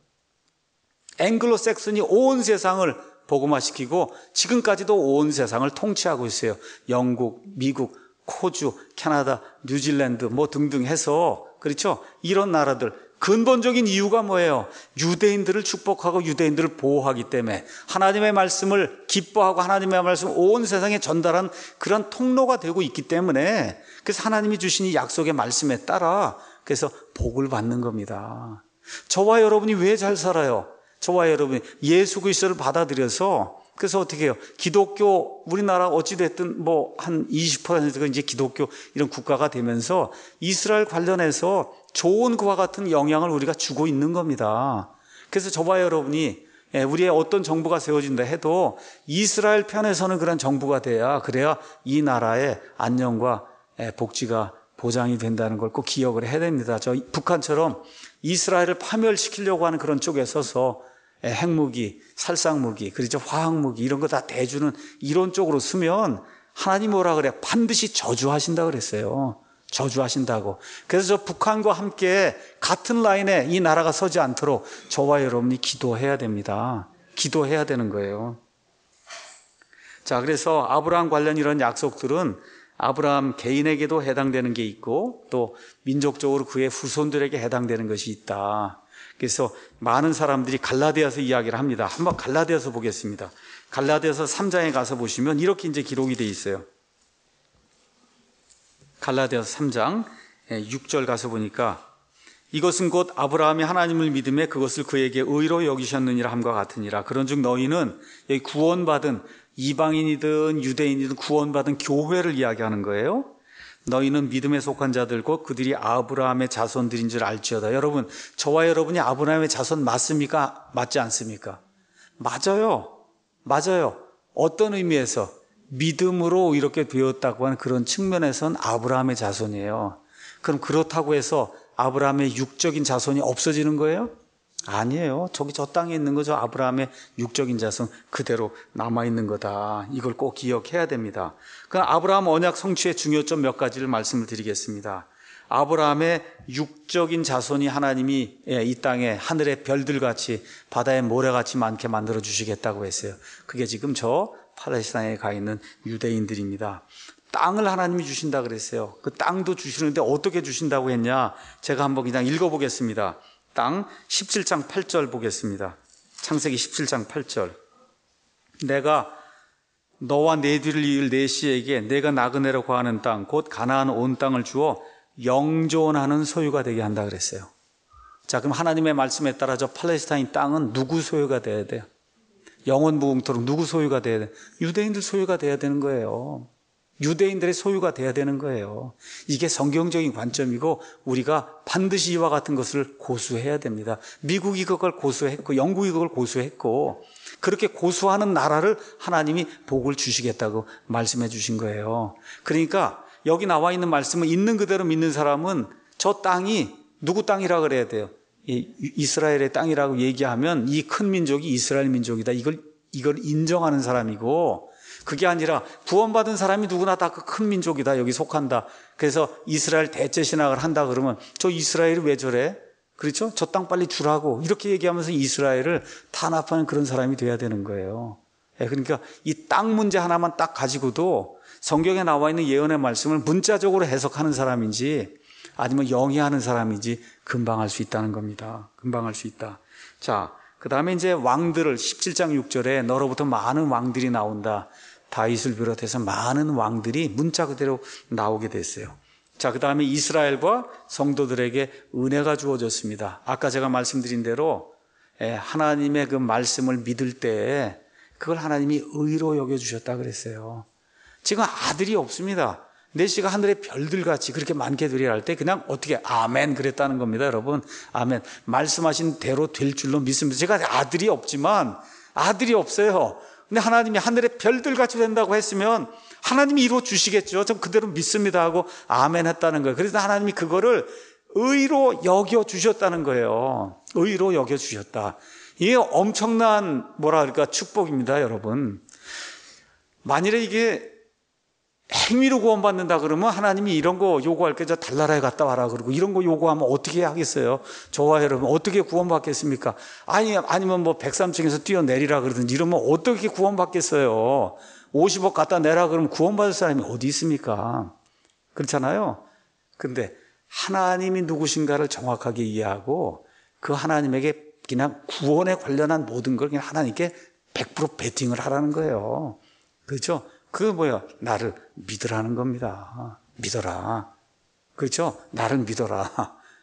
Speaker 1: 앵글로 섹슨이 온 세상을 복음화시키고 지금까지도 온 세상을 통치하고 있어요. 영국, 미국, 호주, 캐나다, 뉴질랜드 뭐 등등 해서, 그렇죠? 이런 나라들. 근본적인 이유가 뭐예요? 유대인들을 축복하고 유대인들을 보호하기 때문에, 하나님의 말씀을 기뻐하고 하나님의 말씀을 온 세상에 전달한 그런 통로가 되고 있기 때문에, 그래서 하나님이 주신 이 약속의 말씀에 따라 그래서 복을 받는 겁니다. 저와 여러분이 왜 잘 살아요? 저와 여러분이 예수 그리스도를 받아들여서, 그래서 어떻게 해요? 기독교, 우리나라 어찌됐든 뭐 한 20%가 이제 기독교 이런 국가가 되면서 이스라엘 관련해서 좋은 그와 같은 영향을 우리가 주고 있는 겁니다. 그래서 저와 여러분이 우리의 어떤 정부가 세워진다 해도 이스라엘 편에서는 그런 정부가 그래야 이 나라의 안녕과 복지가 보장이 된다는 걸 꼭 기억을 해야 됩니다. 저 북한처럼 이스라엘을 파멸시키려고 하는 그런 쪽에 서서 핵무기, 살상무기, 그렇죠, 화학무기 이런 거 다 대주는 이런 쪽으로 쓰면 하나님 뭐라 그래? 반드시 저주하신다 그랬어요. 저주하신다고. 그래서 저 북한과 함께 같은 라인에 이 나라가 서지 않도록 저와 여러분이 기도해야 됩니다. 기도해야 되는 거예요. 자, 그래서 아브라함 관련 이런 약속들은 아브라함 개인에게도 해당되는 게 있고 또 민족적으로 그의 후손들에게 해당되는 것이 있다. 그래서 많은 사람들이 갈라디아서 이야기를 합니다. 한번 갈라디아서 보겠습니다. 갈라디아서 3장에 가서 보시면 이렇게 이제 기록이 되어 있어요. 갈라디아서 3장 6절 가서 보니까 이것은 곧 아브라함이 하나님을 믿음에 그것을 그에게 의로 여기셨느니라 함과 같으니라. 그런즉 너희는 여기 구원받은 이방인이든 유대인이든 구원받은 교회를 이야기하는 거예요. 너희는 믿음에 속한 자들고 그들이 아브라함의 자손들인 줄 알지어다. 여러분, 저와 여러분이 아브라함의 자손 맞습니까? 맞지 않습니까? 맞아요. 맞아요. 어떤 의미에서? 믿음으로 이렇게 되었다고 하는 그런 측면에서는 아브라함의 자손이에요. 그럼 그렇다고 해서 아브라함의 육적인 자손이 없어지는 거예요? 아니에요. 저기 저 땅에 있는 거죠. 아브라함의 육적인 자손 그대로 남아있는 거다. 이걸 꼭 기억해야 됩니다. 그럼 아브라함 언약 성취의 중요점 몇 가지를 말씀을 드리겠습니다. 아브라함의 육적인 자손이 하나님이 이 땅에 하늘의 별들같이 바다의 모래같이 많게 만들어 주시겠다고 했어요. 그게 지금 저 팔레스타인에 가 있는 유대인들입니다. 땅을 하나님이 주신다 그랬어요. 그 땅도 주시는데 어떻게 주신다고 했냐? 제가 한번 그냥 읽어보겠습니다. 땅 17장 8절 보겠습니다. 창세기 17장 8절. 내가 너와 내 뒤를 이을 내 씨에게 내가 나그네로 거하는 땅 곧 가나안 온 땅을 주어 영존하는 소유가 되게 한다 그랬어요. 자, 그럼 하나님의 말씀에 따라 저 팔레스타인 땅은 누구 소유가 돼야 돼요? 영원 무궁토록 누구 소유가 돼야 돼요? 유대인들 소유가 돼야 되는 거예요. 유대인들의 소유가 돼야 되는 거예요. 이게 성경적인 관점이고 우리가 반드시 이와 같은 것을 고수해야 됩니다. 미국이 그걸 고수했고 영국이 그걸 고수했고 그렇게 고수하는 나라를 하나님이 복을 주시겠다고 말씀해 주신 거예요. 그러니까 여기 나와 있는 말씀은 있는 그대로 믿는 사람은 저 땅이 누구 땅이라 그래야 돼요? 이스라엘의 땅이라고 얘기하면 이 큰 민족이 이스라엘 민족이다. 이걸 인정하는 사람이고 그게 아니라 구원받은 사람이 누구나 다 그 큰 민족이다. 여기 속한다. 그래서 이스라엘 대체 신학을 한다 그러면 저 이스라엘이 왜 저래? 그렇죠? 저 땅 빨리 주라고 이렇게 얘기하면서 이스라엘을 탄압하는 그런 사람이 돼야 되는 거예요. 그러니까 이 땅 문제 하나만 딱 가지고도 성경에 나와 있는 예언의 말씀을 문자적으로 해석하는 사람인지 아니면 영위하는 사람인지 금방 알 수 있다는 겁니다. 금방 알 수 있다. 자, 그 다음에 이제 왕들을 17장 6절에 너로부터 많은 왕들이 나온다. 다윗을 비롯해서 많은 왕들이 문자 그대로 나오게 됐어요. 자, 그 다음에 이스라엘과 성도들에게 은혜가 주어졌습니다. 아까 제가 말씀드린 대로 하나님의 그 말씀을 믿을 때 그걸 하나님이 의로 여겨주셨다 그랬어요. 지금 아들이 없습니다. 내 씨가 하늘의 별들같이 그렇게 많게 되리라 할 때 그냥 어떻게 아멘 그랬다는 겁니다. 여러분, 아멘. 말씀하신 대로 될 줄로 믿습니다. 제가 아들이 없지만 아들이 없어요. 근데 하나님이 하늘의 별들같이 된다고 했으면 하나님이 이루어 주시겠죠. 좀 그대로 믿습니다 하고 아멘 했다는 거예요. 그래서 하나님이 그거를 의로 여겨 주셨다는 거예요. 의로 여겨 주셨다. 이게 엄청난 축복입니다, 여러분. 만일에 이게 행위로 구원받는다 그러면 하나님이 이런 거 요구할 게 저 달나라에 갔다 와라 그러고 이런 거 요구하면 어떻게 하겠어요? 저와 여러분 어떻게 구원받겠습니까? 아니면 뭐 103층에서 뛰어내리라 그러든지 이러면 어떻게 구원받겠어요? 50억 갖다 내라 그러면 구원받을 사람이 어디 있습니까? 그렇잖아요. 근데 하나님이 누구신가를 정확하게 이해하고 그 하나님에게 그냥 구원에 관련한 모든 걸 그냥 하나님께 100% 베팅을 하라는 거예요. 그렇죠? 그게 뭐야? 나를 믿으라는 겁니다. 믿어라. 그렇죠? 나를 믿어라.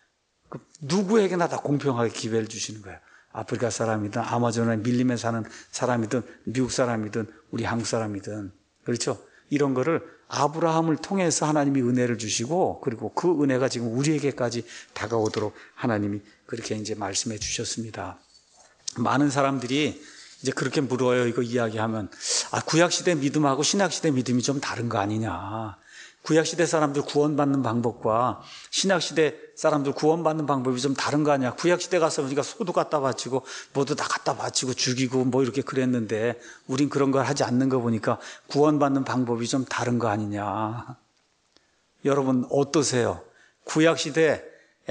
Speaker 1: 누구에게나 다 공평하게 기회를 주시는 거예요. 아프리카 사람이든 아마존에 밀림에 사는 사람이든 미국 사람이든 우리 한국 사람이든 그렇죠? 이런 거를 아브라함을 통해서 하나님이 은혜를 주시고 그리고 그 은혜가 지금 우리에게까지 다가오도록 하나님이 그렇게 이제 말씀해 주셨습니다. 많은 사람들이 이제 그렇게 물어요. 이거 이야기하면 구약시대 믿음하고 신약시대 믿음이 좀 다른 거 아니냐. 구약시대 사람들 구원받는 방법과 신약시대 사람들 구원받는 방법이 좀 다른 거 아니야. 구약시대 가서 우리가 소도 갖다 바치고 모두 다 갖다 바치고 죽이고 뭐 이렇게 그랬는데 우린 그런 걸 하지 않는 거 보니까 구원받는 방법이 좀 다른 거 아니냐. 여러분 어떠세요? 구약시대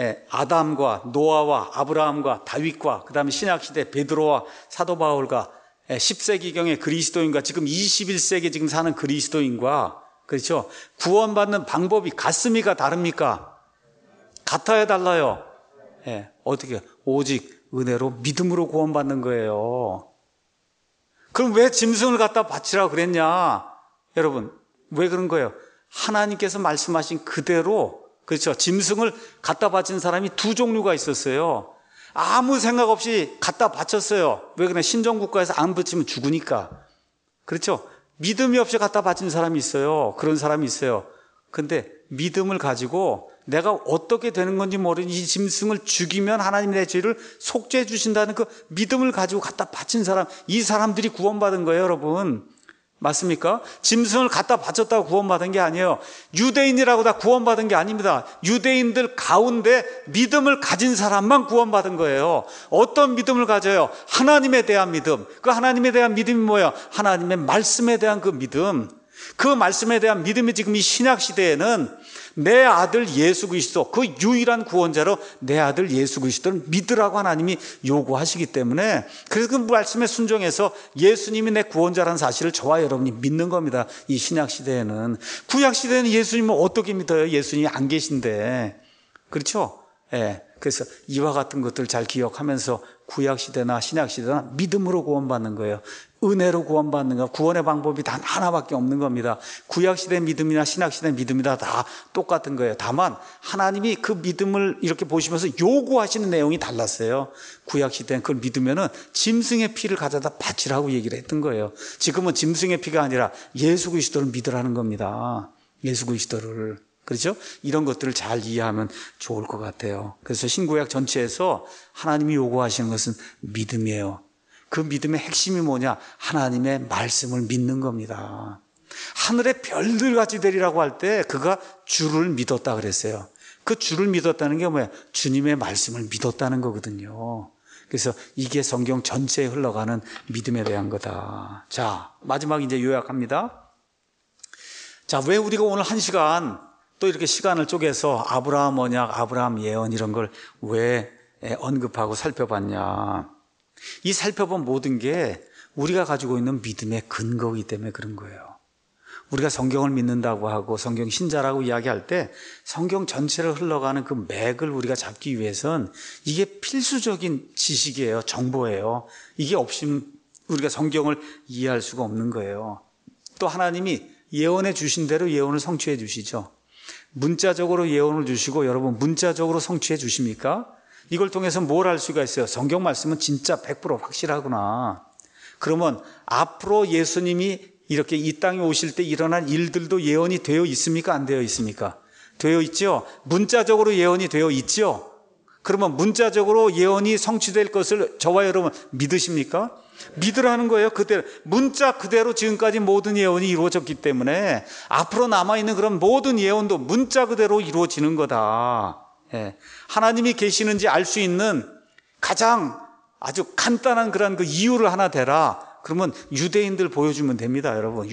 Speaker 1: 아담과 노아와 아브라함과 다윗과 그 다음에 신약시대 베드로와 사도 바울과 10세기경의 그리스도인과 지금 21세기 지금 사는 그리스도인과 그렇죠? 구원받는 방법이 같습니까? 다릅니까? 같아요? 달라요? 어떻게? 오직 은혜로 믿음으로 구원받는 거예요. 그럼 왜 짐승을 갖다 바치라고 그랬냐? 여러분 왜 그런 거예요? 하나님께서 말씀하신 그대로 그렇죠. 짐승을 갖다 바친 사람이 두 종류가 있었어요. 아무 생각 없이 갖다 바쳤어요. 왜 그래? 신정국가에서 안 바치면 죽으니까. 그렇죠. 믿음이 없이 갖다 바친 사람이 있어요. 그런 사람이 있어요. 근데 믿음을 가지고 내가 어떻게 되는 건지 모르는 이 짐승을 죽이면 하나님이 내 죄를 속죄해 주신다는 그 믿음을 가지고 갖다 바친 사람, 이 사람들이 구원받은 거예요, 여러분. 맞습니까? 짐승을 갖다 바쳤다고 구원받은 게 아니에요. 유대인이라고 다 구원받은 게 아닙니다. 유대인들 가운데 믿음을 가진 사람만 구원받은 거예요. 어떤 믿음을 가져요? 하나님에 대한 믿음. 그 하나님에 대한 믿음이 뭐예요? 하나님의 말씀에 대한 그 믿음. 그 말씀에 대한 믿음이 지금 이 신약 시대에는 내 아들 예수 그리스도, 그 유일한 구원자로 내 아들 예수 그리스도를 믿으라고 하나님이 요구하시기 때문에 그래서 그 말씀에 순종해서 예수님이 내 구원자라는 사실을 저와 여러분이 믿는 겁니다. 이 신약 시대에는. 구약 시대에는 예수님을 어떻게 믿어요? 예수님이 안 계신데. 그렇죠? 그래서 이와 같은 것들 잘 기억하면서 구약 시대나 신약 시대나 믿음으로 구원받는 거예요. 은혜로 구원받는 거. 구원의 방법이 단 하나밖에 없는 겁니다. 구약 시대 믿음이나 신약 시대 믿음이나 다 똑같은 거예요. 다만 하나님이 그 믿음을 이렇게 보시면서 요구하시는 내용이 달랐어요. 구약 시대는 그걸 믿으면은 짐승의 피를 가져다 바치라고 얘기를 했던 거예요. 지금은 짐승의 피가 아니라 예수 그리스도를 믿으라는 겁니다. 예수 그리스도를. 그렇죠? 이런 것들을 잘 이해하면 좋을 것 같아요. 그래서 신구약 전체에서 하나님이 요구하시는 것은 믿음이에요. 그 믿음의 핵심이 뭐냐? 하나님의 말씀을 믿는 겁니다. 하늘의 별들같이 되리라고 할 때 그가 주를 믿었다 그랬어요. 그 주를 믿었다는 게 뭐야? 주님의 말씀을 믿었다는 거거든요. 그래서 이게 성경 전체에 흘러가는 믿음에 대한 거다. 자, 마지막 이제 요약합니다. 자, 왜 우리가 오늘 1시간 또 이렇게 시간을 쪼개서 아브라함 언약, 아브라함 예언 이런 걸 왜 언급하고 살펴봤냐. 이 살펴본 모든 게 우리가 가지고 있는 믿음의 근거이기 때문에 그런 거예요. 우리가 성경을 믿는다고 하고 성경 신자라고 이야기할 때 성경 전체를 흘러가는 그 맥을 우리가 잡기 위해선 이게 필수적인 지식이에요. 정보예요. 이게 없이는 우리가 성경을 이해할 수가 없는 거예요. 또 하나님이 예언해 주신 대로 예언을 성취해 주시죠. 문자적으로 예언을 주시고 여러분 문자적으로 성취해 주십니까? 이걸 통해서 뭘 알 수가 있어요? 성경 말씀은 진짜 100% 확실하구나. 그러면 앞으로 예수님이 이렇게 이 땅에 오실 때 일어날 일들도 예언이 되어 있습니까? 안 되어 있습니까? 되어 있죠. 문자적으로 예언이 되어 있죠. 그러면 문자적으로 예언이 성취될 것을 저와 여러분 믿으십니까? 믿으라는 거예요. 그대로 문자 그대로 지금까지 모든 예언이 이루어졌기 때문에 앞으로 남아있는 그런 모든 예언도 문자 그대로 이루어지는 거다. 예. 하나님이 계시는지 알 수 있는 가장 아주 간단한 그런 그 이유를 하나 대라. 그러면 유대인들 보여주면 됩니다, 여러분.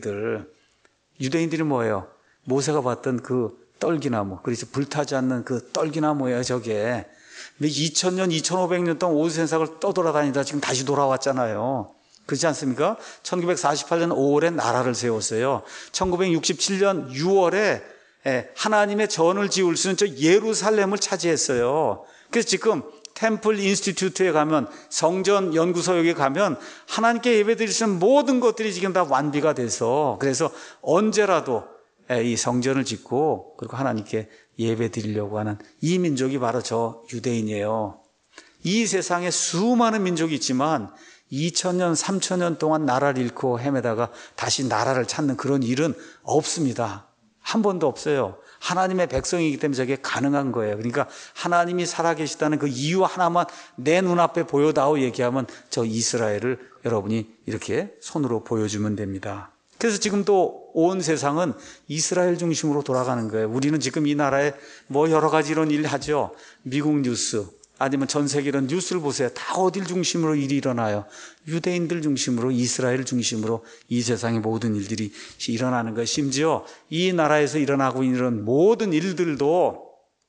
Speaker 1: 유대인들이 뭐예요? 모세가 봤던 그 떨기나무, 그래서 불타지 않는 그 떨기나무예요, 저게. 근데 2000년, 2500년 동안 온 세상을 떠돌아다니다 지금 다시 돌아왔잖아요. 그렇지 않습니까? 1948년 5월에 나라를 세웠어요. 1967년 6월에 하나님의 전을 지을 수 있는 저 예루살렘을 차지했어요. 그래서 지금 템플 인스티튜트에 가면, 성전 연구소 여기 가면 하나님께 예배드릴 수 있는 모든 것들이 지금 다 완비가 돼서, 그래서 언제라도 이 성전을 짓고 그리고 하나님께 예배 드리려고 하는 이 민족이 바로 저 유대인이에요. 이 세상에 수많은 민족이 있지만 2000년, 3000년 동안 나라를 잃고 헤매다가 다시 나라를 찾는 그런 일은 없습니다. 한 번도 없어요. 하나님의 백성이기 때문에 저게 가능한 거예요. 그러니까 하나님이 살아계시다는 그 이유 하나만 내 눈앞에 보여다오 얘기하면 저 이스라엘을 여러분이 이렇게 손으로 보여주면 됩니다. 그래서 지금도 온 세상은 이스라엘 중심으로 돌아가는 거예요. 우리는 지금 이 나라에 뭐 여러 가지 이런 일 하죠. 미국 뉴스 아니면 전 세계 이런 뉴스를 보세요. 다 어딜 중심으로 일이 일어나요? 유대인들 중심으로, 이스라엘 중심으로 이 세상의 모든 일들이 일어나는 거예요. 심지어 이 나라에서 일어나고 있는 이런 모든 일들도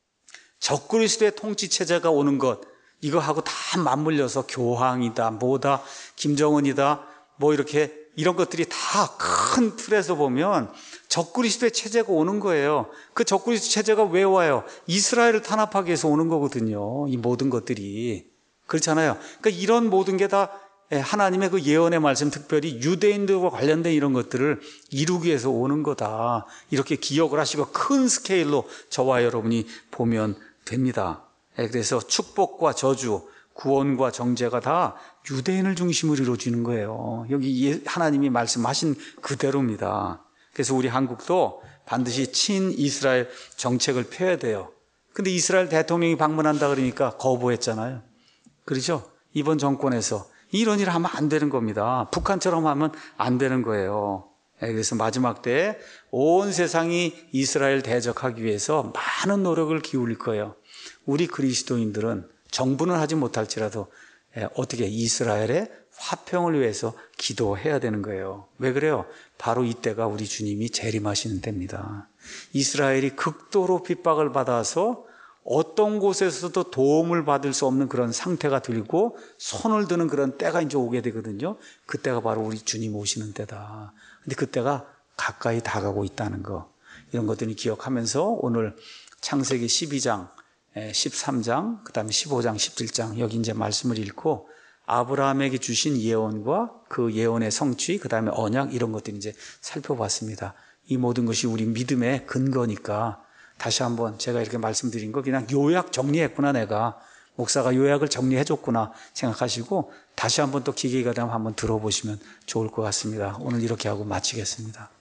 Speaker 1: 적그리스도의 통치 체제가 오는 것, 이거하고 다 맞물려서 교황이다, 뭐다, 김정은이다, 뭐 이렇게 이런 것들이 다 큰 틀에서 보면 적그리스도의 체제가 오는 거예요. 그 적그리스도 체제가 왜 와요? 이스라엘을 탄압하기 위해서 오는 거거든요. 이 모든 것들이. 그렇잖아요. 그러니까 이런 모든 게 다 하나님의 그 예언의 말씀, 특별히 유대인들과 관련된 이런 것들을 이루기 위해서 오는 거다. 이렇게 기억을 하시고 큰 스케일로 저와 여러분이 보면 됩니다. 그래서 축복과 저주, 구원과 정죄가 다 유대인을 중심으로 이루어지는 거예요. 여기 하나님이 말씀하신 그대로입니다. 그래서 우리 한국도 반드시 친이스라엘 정책을 펴야 돼요. 근데 이스라엘 대통령이 방문한다 그러니까 거부했잖아요. 그렇죠? 이번 정권에서 이런 일을 하면 안 되는 겁니다. 북한처럼 하면 안 되는 거예요. 그래서 마지막 때에 온 세상이 이스라엘 대적하기 위해서 많은 노력을 기울일 거예요. 우리 그리스도인들은 정부는 하지 못할지라도 어떻게 이스라엘의 화평을 위해서 기도해야 되는 거예요. 왜 그래요? 바로 이때가 우리 주님이 재림하시는 때입니다. 이스라엘이 극도로 핍박을 받아서 어떤 곳에서도 도움을 받을 수 없는 그런 상태가 들고 손을 드는 그런 때가 이제 오게 되거든요. 그때가 바로 우리 주님 오시는 때다. 근데 그때가 가까이 다가오고 있다는 거, 이런 것들을 기억하면서 오늘 창세기 12장 13장, 그 다음에 15장, 17장, 여기 이제 말씀을 읽고 아브라함에게 주신 예언과 그 예언의 성취, 그 다음에 언약, 이런 것들 이제 살펴봤습니다. 이 모든 것이 우리 믿음의 근거니까 다시 한번 제가 이렇게 말씀드린 거 그냥 요약 정리했구나, 내가. 목사가 요약을 정리해줬구나 생각하시고 다시 한번 또 기회가 되면 한번 들어보시면 좋을 것 같습니다. 오늘 이렇게 하고 마치겠습니다.